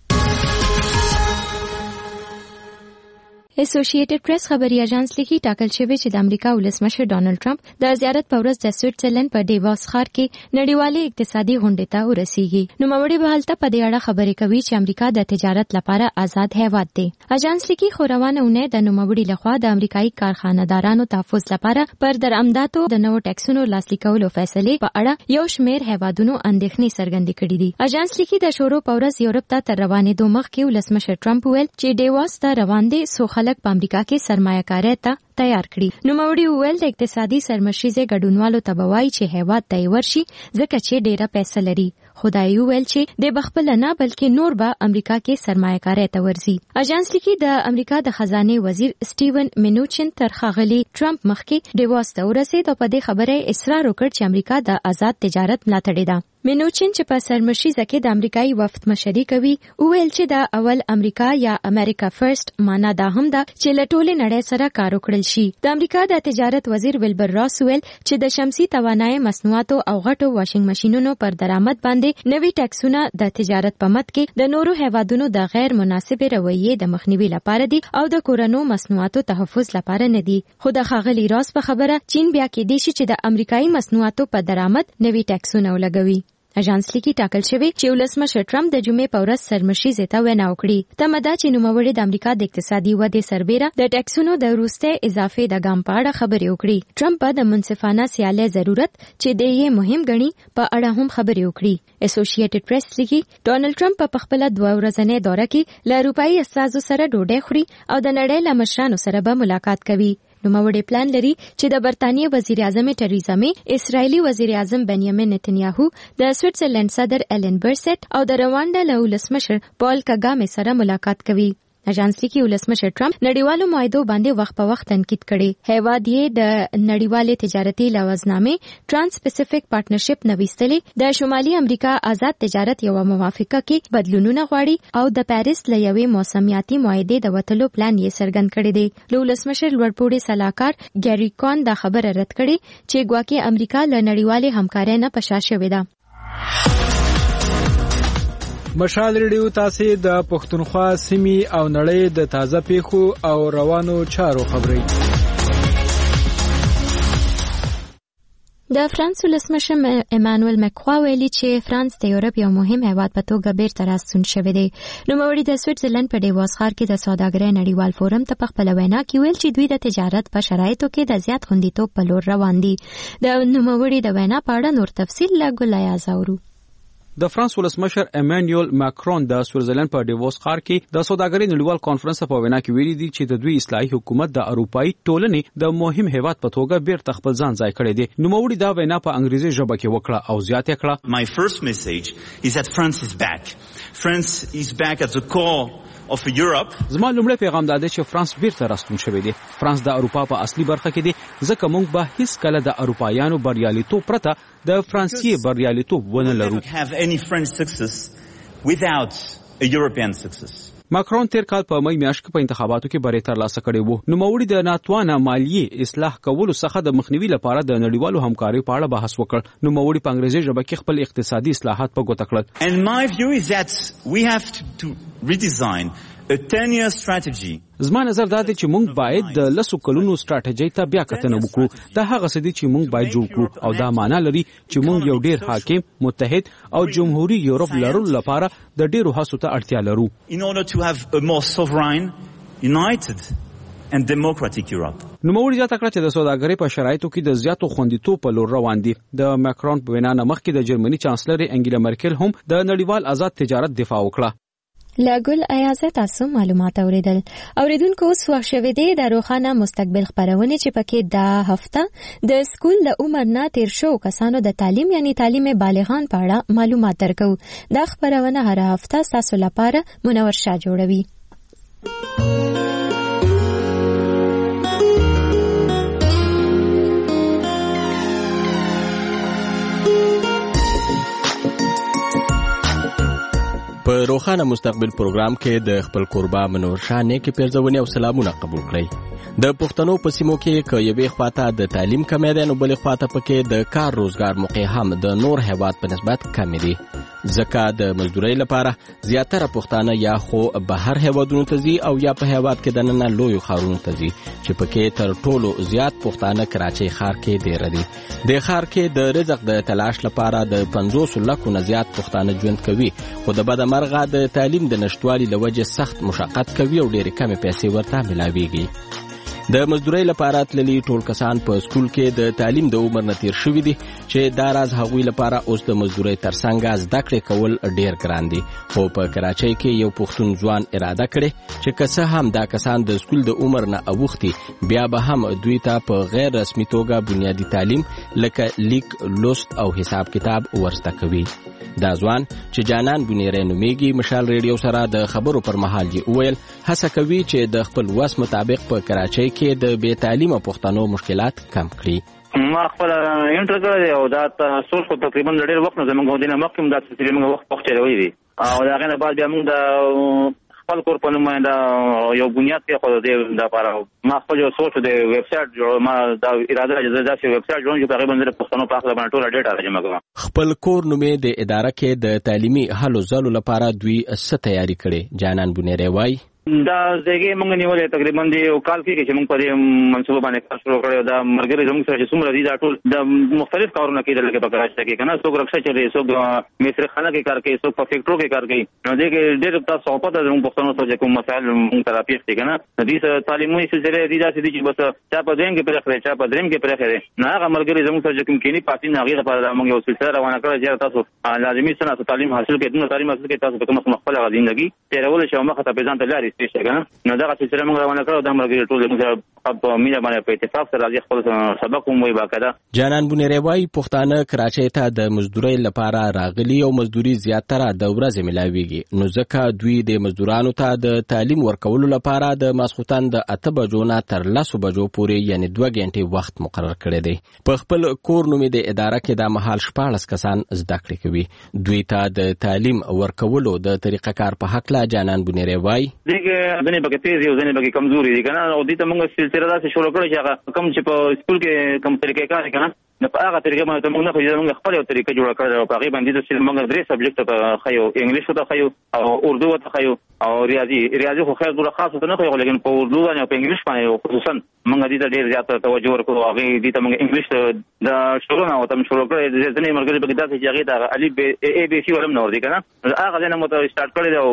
اسوسییټډ پریس خبري اژانس لیکي ټاکل شوی چې د امریکا ولسمشر ډانلډ ټرمپ د زیارت په ورځ د سویټزرلند په ډیووس ښار کې نړیوالې اقتصادي غونډې ته ورسیږي. نوموړي به هلته په دې اړه خبرې کوي چې امریکا د تجارت لپاره آزاد هیواد دی. اژانس لیکي خو روانه اونۍ د نوموړي لخوا د امریکایي کارخانه‌دارانو تحفظ لپاره پر درآمداتو د نوو ټیکسونو لاسلیک کولو فیصلې په اړه یو شمېر هیوادونو اندېښنې څرګندې کړې دي. اژانس لیکي د شورو په ورځ یورپ ته تر روانېدو مخکې ولسمشر ټرمپ ویل چې ډیووس ته روان دي سو خلک په امریکا کې سرمایه‌کاري ته تیار کړي. نوموړي وویل د اقتصادي سرمشریزې ګډونوالو ته به وایي چې هیواد ته یې ورشي ځکه چې ډیره پیسې لري. خدای ویل چې د بخپل نه بلکې نور به امریکا کې سرمایه‌کاري ته ورځي. اژانس لیکي د امریکا د خزانه وزیر سټیون مینوچن تر ښاغلي ټرمپ مخکې ډیووس ته ورسېد او په دې خبره اصرار وکړ چې امریکا د آزاد تجارت ملاتړ ده. مینوچن چې په سرمشریزه کې د امریکایي وفد مشري کوي وویل چې د اول امریکا یا امریکا فرست معنا دا هم ده چې له ټولې نړۍ سره کار وکړل شي. د امریکا د تجارت وزیر ویلبر راس ویل چې د شمسي توانایي مصنوعاتو او غټو واشنګ ماشینونو پر درآمد باندې نوي ټیکسونه د تجارت په مت کې د نورو هیوادونو د غیر مناسب رویې د مخنیوي لپاره دي او د کورونو مصنوعاتو تحفظ لپاره نه دي. خو د ښاغلي راس په خبره چین بیا کې دی چې د امریکایي مصنوعاتو په درآمد نوي ټیکسونه ولګوي. اژانس لیکي ټاکل شوی چې ولسمشر ټرمپ د جمعې په ورځ سرمشریزې ته وینا وکړي. تمه ده چې نوموړي د امریکا د اقتصادي ودې سربیره د ټیکسونو د وروستي اضافې د ګام په اړه خبرې وکړي. ټرمپ د منصفانه سیالۍ ضرورت چې د یې مهم ګڼي په اړه هم خبرې وکړي. اسوسییټډ پریس لیکي ډانلډ ټرمپ په خپل دوه ورځنۍ دوره کې له اروپایي استازو سره ډوډۍ خوري او د نړۍ له مشرانو سره به ملاقات کوي. نوموړي پلان لري چې د برتانیې وزیر اعظم ټریزا می، اسرائیلي وزیر اعظم بنیامین نتنیاهو، د سویټزرلند صدر ایلن برسټ او د روانډا له ولسمشر پال کاګامې سره ملاقات کوي. اژانس لیکي ولسمشر ټرمپ نړیوالو معاهدو باندې وخت په وخت تنقید کړي. هیواد یې د نړیوالې تجارتي لوازنامې ټرانس پیسفیک پارټنرشپ نوښتلې د شمالي امریکا آزاد تجارت یو موافقه کې بدلونونه غواړي او د پاریس له یوې موسمیاتي معاهدې د وټلو پلان یې څرګند کړی دی. له ولسمشر لوړپوړي سلاکار ګری کون دا خبره رد کړي چې ګواکې امریکا له نړیوالې همکارۍ نه په شا شوې ده. مشال ریډیو تاسو د پښتونخوا سیمې او نړۍ د تازه پیښو او روانو چارو خبري. د فرانس ولسمشر ایمانوئل مکرون ویلي چې فرانس د یورپ یو مهم هیواد په توګه بیرته راستون شوی دی. نوموړي د سویټزرلند په ډیووس ښار کې د سوداګرۍ نړیوال فورم ته په خپله وینا کې ویل چې دوی د تجارت په شرایطو کې د زیات خوندیتوب په لور روان دي. د نوموړي د وینا په اړه نور تفصیل له ګلای ازاورو. د فرانس ولسمشر ایمانوئل ماکرون د سویټزرلند په ډیووس ښار کې د سوداګرۍ نړیوال کانفرنس په وینا کې ویلي دي چې د دوی اصلاحي حکومت د اروپאי ټولنې د مهم هیواد په توګه بیرته خپل ځان ځای کړی دی. نوموړي دا وینا په انګریزي ژبه کې وکړه او زیاته کړه: My first message is that France is back. France is back at the core of Europe. زما لومړی پیغام دا دی چې فرانس بیرته راستون شوی دی. فرانس د اروپا په اصلي برخه کې دی، ځکه موږ به هیڅ کله د اروپایانو بریالیتوب پرته د فرانسې بریالیتوب ونه لرو. Have any French success without a European success. ماکرون تیر کال په مې میاشت کې په انتخاباتو کې بری ترلاسه کړی وو. نوموړي د ناتوانه مالیې اصلاح کولو څخه د مخنیوي لپاره د نړیوالو همکاریو په اړه بحث وکړ. نوموړي په انګریزي ژبه کې خپل اقتصادي اصلاحات په ګوته کړل. And my view is that we have to, to redesign a ten year strategy. زما نظر دا دی چې موږ باید د لسو کلونو ستراتیژي ته بیا کتنه وکړو. دا هغه څه دي چې موږ باید جوړ کړو او دا معنی لري چې موږ یو ډیر حاکم، متحد او جمهوریت یورپ لرلو لپاره د ډیرو هڅو ته اړتیا لرو. In order to have a more sovereign, united and democratic Europe. نوموړي زیاته کړه چې د سوداګرۍ په شرایطو کې د زیاتو خوندیتوب په لور روان دي. د ماکرون په وینا مخکې د جرمني چانسلر انګیلا مرکل هم د نړیوال آزاد تجارت دفاع وکړه. لاګل ایازه تاسو معلومات اوریدل. اوریدونکو اوس وخت شوه دی د روخانه مستقبل خبرونه چې پکې دا هفته د سکول د عمر نه تیر شو کسانو د تعلیم یعنی تعلیم بالغان په اړه معلومات درکو. دا خبرونه هر هفته تاسو لپاره منور شاه جوړوي. په روخانه مستقبل پروګرام کې د خپل قربا منور شاه نیکي پیرزونی او سلامونه قبول کړئ. د پښتنو په سیمو کې که یوې خواته د تعلیم کمی دی نو بلې خواته پکې د کار روزګار موقع هم د نور هیواد په نسبت کمی دی، ځکه د مزدورۍ لپاره زیاتره پښتانه یا خو بهر هیوادونو ته ځي او یا په هیواد کې دننه لویو ښارونو ته ځي چې پکې تر ټولو زیات پښتانه کراچۍ ښار کې ډېره دي. د ښار کې د رزق د تلاش لپاره د پنځوس لکو نه زیات پښتانه ژوند کوي، خو د بده مرغه د تعلیم د نشټوالي له وجې سخت مشقت کوي او ډېرې کمې پیسې ورته ملاویږي. د مزدورۍ لپاره تللي ټول کسان په سکول کې د تعلیم د عمر نه تیر شوي دي چې دا راز هغوی لپاره اوس د مزدورۍ ترڅنګ زده کړې کول ډېر ګران دي. خو په کراچۍ کې یو پښتون ځوان اراده کړې چې که څه هم دا کسان د سکول د عمر نه اوښتي بیا به هم دوی ته په غیر رسمي توګه بنیادي تعلیم لکه لیک، لوست او حساب کتاب ورزده کوي. دا ځوان چې جانان بنیری نومیږي مشال ریډیو سره د خبرو پر مهال یې وویل هڅه کوي چې د خپل وس مطابق په کراچۍ کې د بې تعلیمه پښتنو مشکلات کم کړي. ما خپل انټر کړی او دا تاسو خو تقریبا ډېر وخت نه زموږ دینه مخکې دا چې موږ وخت پخته روي دي او دا غنه بعد بیا موږ د خپل کور په نوم باندې یو بنیاد کې خو دې دا لپاره ما خپل یو سوچ د ویب سټ جوړ ما دا اراده لرم چې ویب سټ جوړ چې تقریبا د پښتنو په اړه باندې ټول ډیټا راجمع کوم. خپل کور نومې د اداره کې د تعلیمي هلو ځلو لپاره دوی څه تیاری کړي. جانان بنیری وایي دا ځای موږ نیولې تقریبا د یو کال کې چې موږ په دې منصوبه باندې کار شروع کړو. دا مرګري زموږ سره چې څومره دي دا ټول د مختلف کارونه کېدل کې په کراچۍ کې کنه څوک رکشا چلي، څوک میسر خانه کې کار کوي، څوک په فیکټرو کې کار کوي. نو دې کې ډېر تاسو په تاسو موږ پښتنو ته کوم مسائل موږ ته راپېښ دي کنه دې تعلیمي سلسله دي داسې دي چې بس چا په دین کې پرې خره چا په دریم کې پرې خره نه هغه مرګري زموږ سره کوم کېنی پاتې نه هغه لپاره موږ یو سلسله روانه کړو چې تاسو لازمي سنت تعلیم حاصل کړئ. نو تعلیم حاصل کړئ تاسو په کومه خپل ژوندۍ تیرول شي او مخه ته ځان ته لارې ستې کنه نو دا چې سره موږ روانه کړو د مرګري ټول موږ په مینا باندې په اتفاق سره راځي خپل سبق هم وي باقاعده. جانان بنیری وایي پښتانه کراچۍ ته د مزدورۍ لپاره راغلي او مزدوري زیاتره د ورځې ملاویږي نو ځکه دوی د مزدورانو ته د تعلیم ورکولو لپاره د ماسخوتن د اته بجو نه تر لسو بجو پورې یعنی دوه غنټې وخت مقرر کړی دی. په خپل کور نومې د اداره کې د مهال شپاړس کسان زده کړې کوي. دوی ته د تعلیم ورکولو د طریقه کار په حق لا جانان بنیری وایي دغه ځنې بګې تیز یو ځنې بګې کمزوري دي کنه او دې ته موږ سلسله داسې شروع کړو چې هغه کوم چې په سکول کې کوم طریقې کار کنه نو په هغه طریقې باندې موږ نه خو موږ خپل یو طریقې جوړ کړو او په هغه باندې د موږ درې سبجیکټ ته خایو انګلیش ته خایو او اردو ته خایو او ریاضي ریاضي خو خیر ډېر خاصه نه خو لیکن په اردو باندې او په انګلیش باندې خصوصا موږ دې ته ډېر زیات توجه ورکړو. هغه دې ته موږ انګلیش د شروع نه وته شروع کړو د ځنې مرګ په داسې چې هغه د الف ا بي سي ولم نور دي کنه هغه نه مو ته سٹارټ کړی او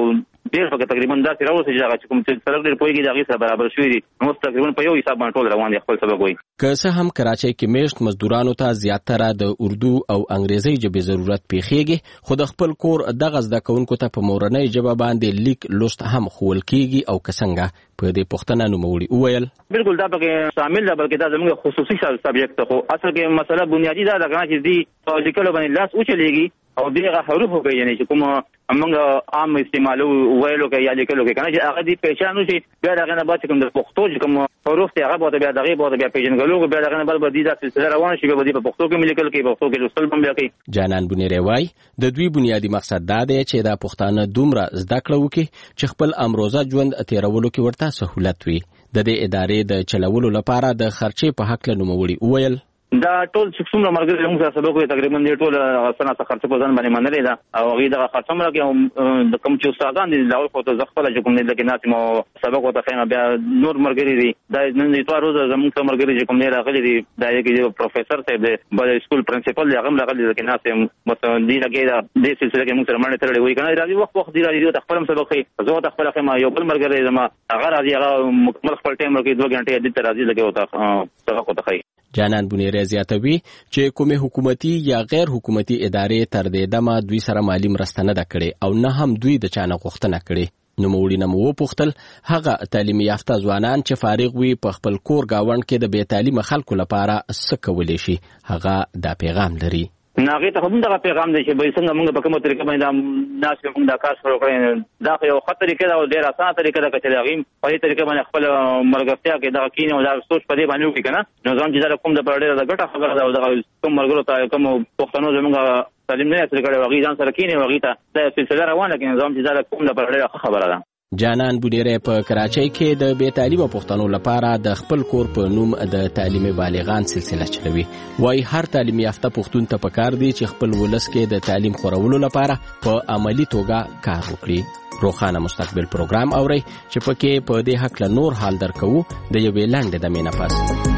ډېر پکې تقریبا داسې راوځي چې هغه کوم چې سره ډېر پوهېږي د هغې سره برابر شوي دي نو تقریبا په یو حساب باندې ټول روان دي خپل سبق وایي. که څه هم کراچۍ کې میشت مزدورانو ته زیاتره د اردو او انګریزي ژبې ضرورت پیښیږي خو د خپل کور دغه زده کوونکو ته په مورنۍ ژبه باندې لیک لوست هم ښوول کیږي او که څنګه په دې پوښتنه نوموړي وویل بالکل دا پکې شامل ده بلکې دا زموږ خصوصي سبجیکټ خو اصل کې مسله بنیادی دا ده چې دی په لیکلو باندې لاس وچلېږي او دغه حروف وپېژني چې کوم موږ عام استعمالو ویلو کې یا لیکلو کې کنه چې هغه دې پېژنو چې بیا دغه نه بعد کوم د پښتو چې کوم حروف ته هغه به بیا دغه به بیا پېژنګلو بیا دغه نه بل بدی دا سلسله روان شي به په پښتو کې لیکل کې پښتو کې لوستل هم بیا کوي. جانان بنيري وای د دوی بنیادی مقصد دا دی چې دا پښتانه دومره زده کړو کې چې خپل امروزه ژوند تیرولو کې ورته سہولت وي. د دې ادارې د چلولو لپاره د خرچې په حق له نوموړي وویل دا ټول چې څومره مرګري موږ سره سبق وي تقریبا دې ټول سنه څخه خرڅ په ځان باندې منلې ده او هغه د خرڅ مړه کې د کوم چې استادان دي لاول خو ته ځخپل چې کوم نه لکه ناسي مو سبق وته خیمه بیا نور مرګري دي دا نن دې تور روز زموږ څو مرګري چې کوم نه راغلي دي دا کې پروفیسور صاحب دی بل سکول پرنسپل دی هغه راغلي لکه ناسي مثلا دې لکه دا د سلسله کې موږ سره باندې ترلې وي کنه راځي وخت وخت دی راځي ته خپل سبق خي زه ته خپل خیمه یو بل مرګري زما هغه راځي هغه مکمل خپل ټایم ورکې دوه غنټې دې ته راځي لکه وته سبق وته خي. جانان بنيري زیاتوي چې کومه حکومتي یا غیر حکومتي ادارې تر دې دمه دوی سره مالی مرسته نه کړي او نه هم دوی د چانه غوښتنه کړي. نو موړي نه مو پوښتل هغه تعلیمي یافته ځوانان چې فارغ وي په خپل کور گاوند کې د بې تعلیمه خلکو لپاره څه کولی شي. هغه دا پیغام لري ناغه ته هم دا پیغام دی چې به څنګه موږ په کومه طریقه باندې ناس موږ دا کار شروع کړی دا یو خطر طریقه دا او ډیر اسانه طریقه دا چې هغه په دې طریقه باندې خپل مرګفتیا کې دا کینه او دا سوچ په دې باندې وکړي کنه نظام چې دا کوم د پرډه دا ګټه خبره دا او دا کوم مرګرو ته کوم پښتنو زموږ تعلیم نه تر کړه وغي ځان سره کینه وغي ته دا سلسله روانه کې نظام چې دا کوم د پرډه خبره ده. جانان بنيري په کراچۍ کې د بې تعلیمه پښتنو لپاره د خپل کور په نوم د تعلیم بالغان سلسله چلوي. وای هر تعلیم یافته پښتون ته پکار دی چې خپل ولس کې د تعلیم خورولو لپاره په عملی توګه کار وکړي. روخانه مستقبل پروګرام اوري چې پکې په دې حق له نور حال درکو د یوې لاندې د مینه پاس.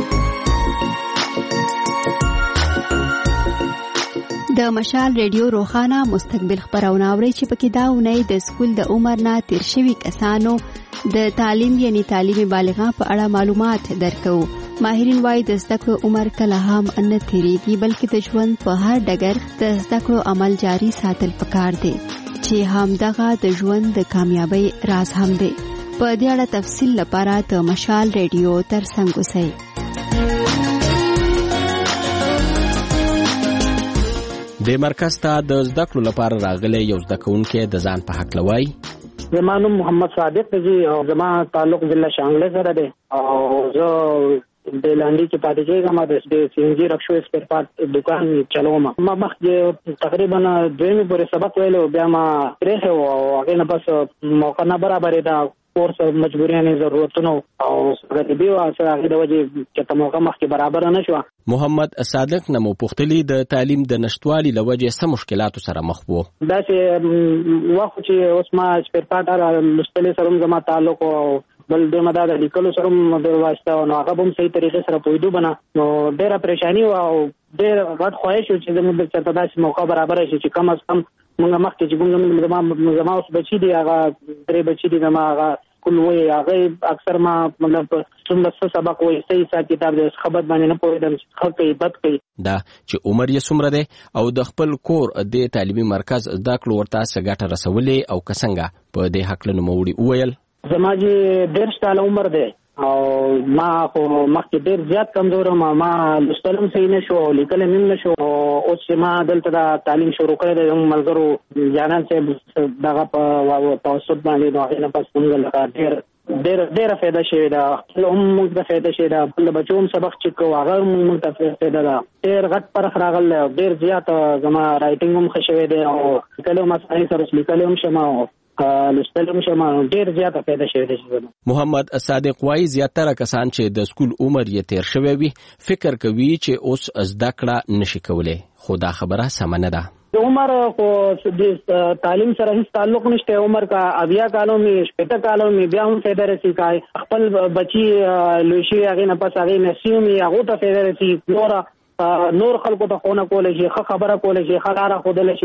د مشال ریډیو روخانه مستقبل خبرونه اوري چې پکې دا ونی د سکول د عمر نه تیر شوي کسانو د تعلیم یعنی تعلیمي بالغان په اړه معلومات درکو. ماهرین وايي د زده کړو عمر کله هم نه تیریږي بلکې د ژوند په هر ډګر د زده کړو عمل جاري ساتل پکار دی چې هم دغه د ژوند د کامیابی راز هم دی. په دې اړه تفصیل لپاره د مشال ریډیو ترڅنګ اوسئ. د مرکز ته د زده کړو لپاره راغلی یو زده کوونکی د ځان په حق لوي. زما نوم محمد صادق دی او زما تعلق ضلع شانګله سره دی او زه د لاندې کې پاتې کېږم د سی ان جی رکشو سپیر پارت دکان چلوم. ما مخکې تقریبا دویمې پورې سبق ویلو بیا ما پرېښی و او هغې نه بس موقع نه برابرېده کورس مجبوریانې ضرورتونو او غریبي وه هغې د وجې چې موقع مخکې برابره نه شوه. محمد صادق نه مو پوښتلي د تعلیم د نشتوالي له وجې څه مشکلاتو سره مخ وو. داسې وخت چې اوس ما سپیر پارټ لوستلې سره هم زما تعلق او بل دویمه دا د لیکلو سره هم ډېر واسطه نو هغه به هم صحیح طریقې سره پوهېدو به نه نو ډېره پریشاني وه او ډېر غټ خواهش و چې زموږ چېرته داسې موقع برابره شي چې کم از کم موږ مخکې چې کوم زما زما اوس بچي دي هغه درې بچي دي زما هغه کل وایي هغه اکثر ما مطلب څومره څه سبق وایي صحیح حساب کتاب د خبر باندې نه پوهېدم ښه کوي بد کوي. دا چې عمر یې څومره دی او د خپل کور د تعلیمي مرکز زده کړو ورته څه ګټه رسولې او که څنګه په دې هکله نوموړي وویل. زما چې دېرش کاله عمر دی او ما خو مخکې ډېر زیات کمزور وم ما لوستل هم صحیح نه شو او لیکل هم نه شو اوس چې ما دلته دا تعلیم شروع کړی دی زموږ ملګرو جانان صاحب دغه په توسط باندې نو هغې نه پس موږ لکه ډېر ډېر ډېره فایده شوې ده خپله هم موږ ته فایده شوې ده بل د بچو هم سبق چې کوو هغه هم موږ ته فایده ده ډېر غټ فرق راغلی دی او ډېر زیات زما رایټنګ هم ښه شوی دی او لیکلی هم اسانۍ سره اوس لیکلی هم شم او لوستل شم ډېر زیاته پیدا شوې ده. محمد صادق وايي زیاتره کسان چې د سکول عمر یې تیر شوی وي فکر کوي چې اوس زده کړه نشي کولی خو دا خبره سمه نه ده. د عمر خو د تعلیم سره هیڅ تعلق نشته. عمر کا اویا کالو می شپږ کالو می بیا هم فایده رسي کای خپل بچي لوی شي هغې نه پس هغې نسي مې هغو ته فایده رسي نور نور خلکو ته ښوونه کولی شي ښه خبره کولی شي ښه لاره ښودلی شي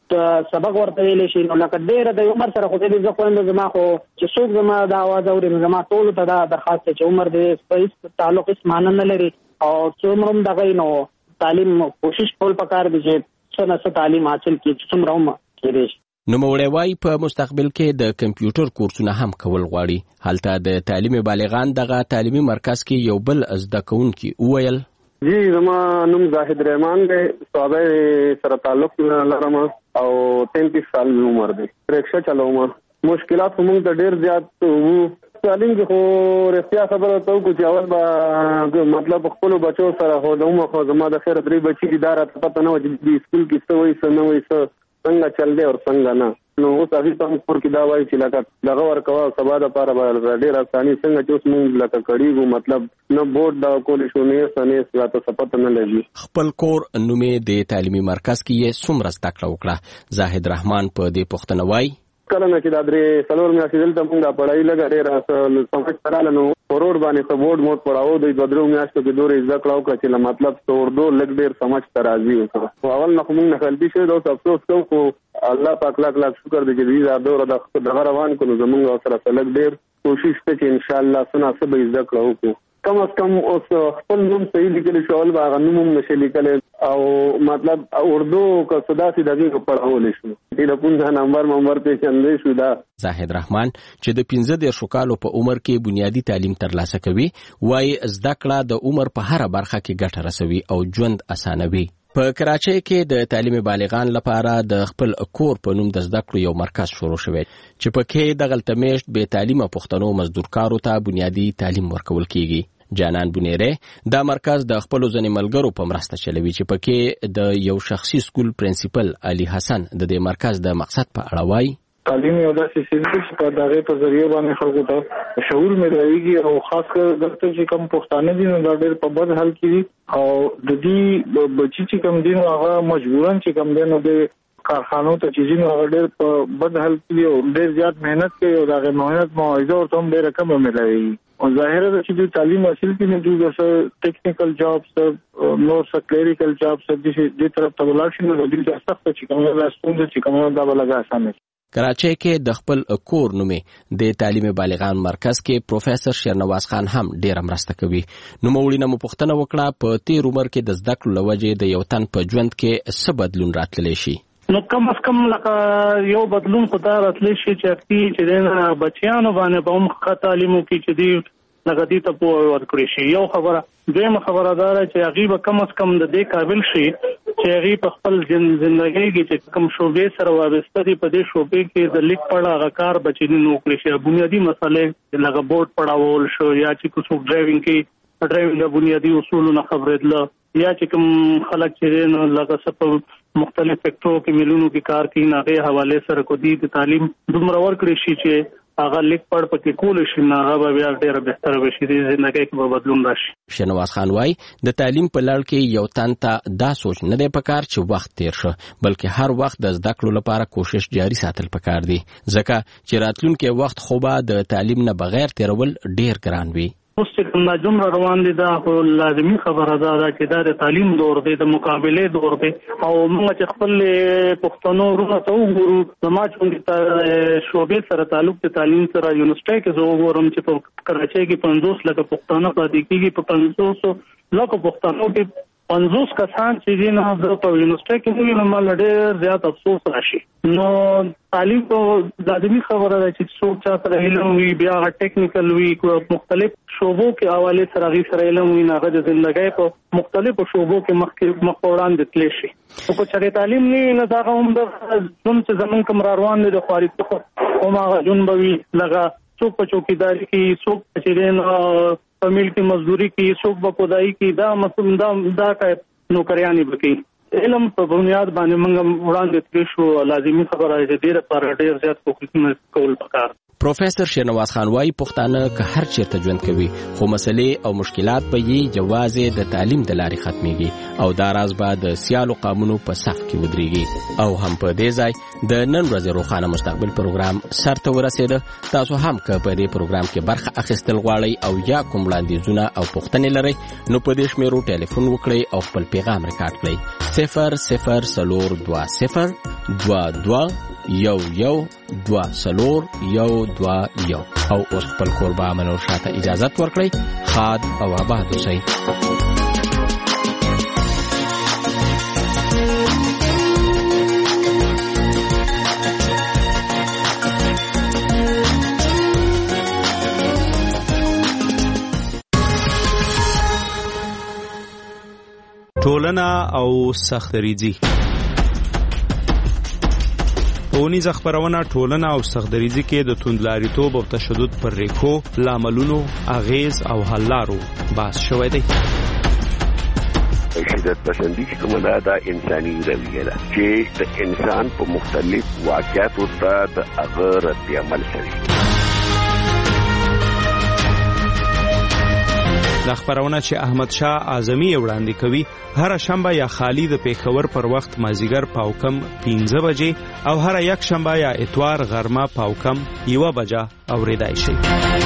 سبق ورته ویل شي. نو لکه ډېر د عمر سره خو دې ځکه وند زما خو چې څوک زما د आवाज اوري زما ټول ته دا درخواست چې عمر دې سپیس تعلق اس مان نه لري او څومره دغه نو تعلیم کوشش ټول پکار دي چې څنګه تعلیم حاصل کړي څومره هم کېږي. نو موړی وای په مستقبل کې د کمپیوټر کورسونه هم کول غواړي. هلته د تعلیم بالغان دغه تعلیمي مرکز کې یو بل زده کوونکی وویل جی زما نوم زاهد رحمان دی، صحابه سره تعلق لرم او تینتیس سال عمر دی، رکشا چلوم. مشکلات موږ ته ډیر زیات وو. تعلیم کې خو رښتیا خبره ته کو چې اول به مطلب خپل بچو سره خو دومره خو زما د خیر درې بچی دي دار ته پته نه و چې سکول کې څه وایي څه نه وایي څه څنګه چل دی او څنګه نه. نو اوس هغه څنګه پر کې دا وایي چې لکه دغه ورکوا سبا د پاره ډېر اساني څنګه چې اوس موږ لکه کړیږو مطلب نو بورډ دا کول شو نه سنې ساته سپت نه لګي. خپل کور نومې د تعلیمي مرکز کې یې څومره زده کړه وکړه. زاهد رحمان په دې پوښتنه وایي کله نه چې دا درې څلور میاشتې دلته موږ دا پړای لګا ډېر سمج تراله نو فورورډ باندې په بورډ موډ پړاو د دوه درو میاشتو کې دورې زده کړه وکړه چې مطلب څه اردو لګ ډېر سمج ترازی وکړه. اول نه موږ نه غلطي شوی دا افسوس کوم خو الله پاک لاک لاک شکر دی چې دا دوره د دغه روان کړو زموږ سره سلګ ډېر کوشش ته چې ان شاء الله سنا سبا زده کړو وکړو. کم از کم اوس خپل نوم صحیح لیکل شول باغ نوم نشي لیکل او مطلب اردو کا صدا سي دغه پڑھاول شو د پنځه نمبر نمبر په چندې شو. دا زاهد رحمان چې د پنځه دیرشو کالو په عمر کې بنیادی تعلیم ترلاسه کوي وایي زده کړه د عمر په هر برخه کې ګټه رسوي او ژوند اسانوي. په کراچۍ کې د تعلیم بالغان لپاره د خپل کور په نوم د زده کړو یو مرکز شروع شوی چې پکې د غلطمیشت به تعلیمه پښتنو مزدورکارو ته بنیادی تعلیم ورکول کیږي. جانان بنيره دا مرکز د خپل ځنې ملګرو په مرسته چلوي چې پکې د یو شخصي سکول پرنسپل علي حسن د دې مرکز د مقصد په اړه وایي تعلیم یو داسې څه دی چې په دغه په ذریعہ باندې خلکو ته شعور ملایږي او خاص کر دلته چې کوم پښتانه دي نو دا ډېر په بد حال کې دي او د دې بچی چې کوم دي نو هغه مجبورن چې کوم دي نو د کارخانو ته چې نو هغه ډېر په بد حال کې دي او ډېر زیات مهنت کوي او دغه مهنت موعظه ورته هم ډېر کم ملایي. او ظاهره ده چې تعلیم حاصل کړي دوی د ټیکنیکل جابس نور څه کلیریکل جابس د دې طرف ته ولاړ شي نو د دې سخت چې کومه راستون چې کومه دا بلګه اسانه. کراچۍ کې د خپل کور نومې د تعلیم بالغان مرکز کې پروفیسور شیرنواز خان هم ډېر مرسته کوي. نو مولوی نه مپوښتنه وکړه په تیر عمر کې د زده کړو لوجې د یو تن په ژوند کې څه بدلون راتللی شي. نو کم از کم لکه یو بدلون خو دا راتلی شي چې چې بچیانو باندې به هم ښه تعلیم وکړي چې دوی لکه دې ته پوهه ورکړي شي. یو خبره. دویمه خبره دا ده چې هغوی به کم از کم د دې قابل شي چې هغوی په خپل زندګۍ کې چې کوم شعبې سره وابسته دي په دې شعبې کې د لیک پړه هغه کار به چې نن وکړي شي. بنیادي مسئلې لکه بورډ پړاوول شو یا چې څوک ډرایوینګ کوي ډرایوینګ د بنیادي اصولو نه خبرېدله یا چې کوم خلک چې نو لکه څه په مختلف فیکټرو کې میلونو کې کار کوي هغې حوالې سره کو دي د تعلیم دومره ورکړي شي چې هغه لیک پړ پکې کول شي نه هغه بیا ډېر بهتره وشي د ژوندۍ کې به بدلون راشي. شنواز خان وای د تعلیم په لړ کې یو تن ته دا سوچ نه دی پکار چې وخت تیر شو بلکې هر وخت د زده کړو لپاره کوشش جاري ساتل پکار دی ځکه چې راتلونکي وخت خو به د تعلیم نه بغیر تیرول ډېر ګران وي. اوس چې کوم نجوم روان دي دا خو لازمي خبره ده چې دا د تعلیم دور دی د مقابلې دور دی او موږ چې خپل پښتنو ورونه ته وګورو زما چې شعبې سره تعلق د تعلیم سره یونیورسيټي کې زه وګورم چې په کراچۍ کې پنځوس لکه پښتانه پاتې کېږي په پنځوس لکه پښتنو کې پنځوس کسان چې دي نه په یونیورسيټي کې موږ نه مال ډېر زیات افسوس راشي. نو تعلیم کو لازمي خبره ده چې څوک چا سره علم وي بیا ټیکنیکل وي مختلف شعبو کې حواله سره غي سره علم وي نه د ژوندۍ په مختلفو شعبو کې مخ مخ وړاندې تللی شي. او که چېرې تعلیم نه نه دا هم د ژوند چې زمون کوم روان دي د خواري څخه او ما جون بوي لگا څوک په چوکیداری کې څوک چې په مل کې مزدوري کې څوک په خدای کې دا مسوم دا دا ټایپ نوکریانی بکی علم په بنیاد باندې موږ وړاندې تللی شو. لازمي خبره ده چې ډېر پر ډېر زیات کوښښونه کول پکار. پروفیسور شینواز خان وايي پښتانه که هر چیرته ژوند کوي خو مسلې او مشکلات به یې جوازې د تعلیم د لارې ختميږي او دا راز به د سیالو قانونو په صف کې ودرېږي. او هم په دې ځای د نن ورځې روښانه مستقبل پروګرام سرته ورسېده. تاسو هم که په دې پروګرام کې برخه اخیستل غواړئ او یا کوم وړاندیزونه او پوښتنې لرئ نو په دې شمیرو ټلیفون وکړئ او خپل پیغام ریکارډ کړئ. صفر صفر څلور دوه صفر دوه دوه یو یو دوه څلور یو دوه یو. او اوس خپل کوربه منور شاته اجازت ورکړئ. ښاد او آباد اوسئ. ټولنه او سختدریزي. ټولنیزه خبرونه ټولنه او سختدریزي کې د توندلاریتوب او تشدد پر ریښو، لاملونو، اغیز او حل لارو بحث شوی دی. شدت پسندی چې کومه ده دا انساني رویه ده چې د انسان په مختلف واقعاتو ته د هغه رد عمل کوي. دا خبرونه چې احمد شاه اعظمي وړاندې کوي هر شنبه یا خالی د پیښور پر وخت مازیګر پاوکم پنځه بجې او هر یک شنبه یا اتوار غرمه پاوکم یو بجه اوریدای شي.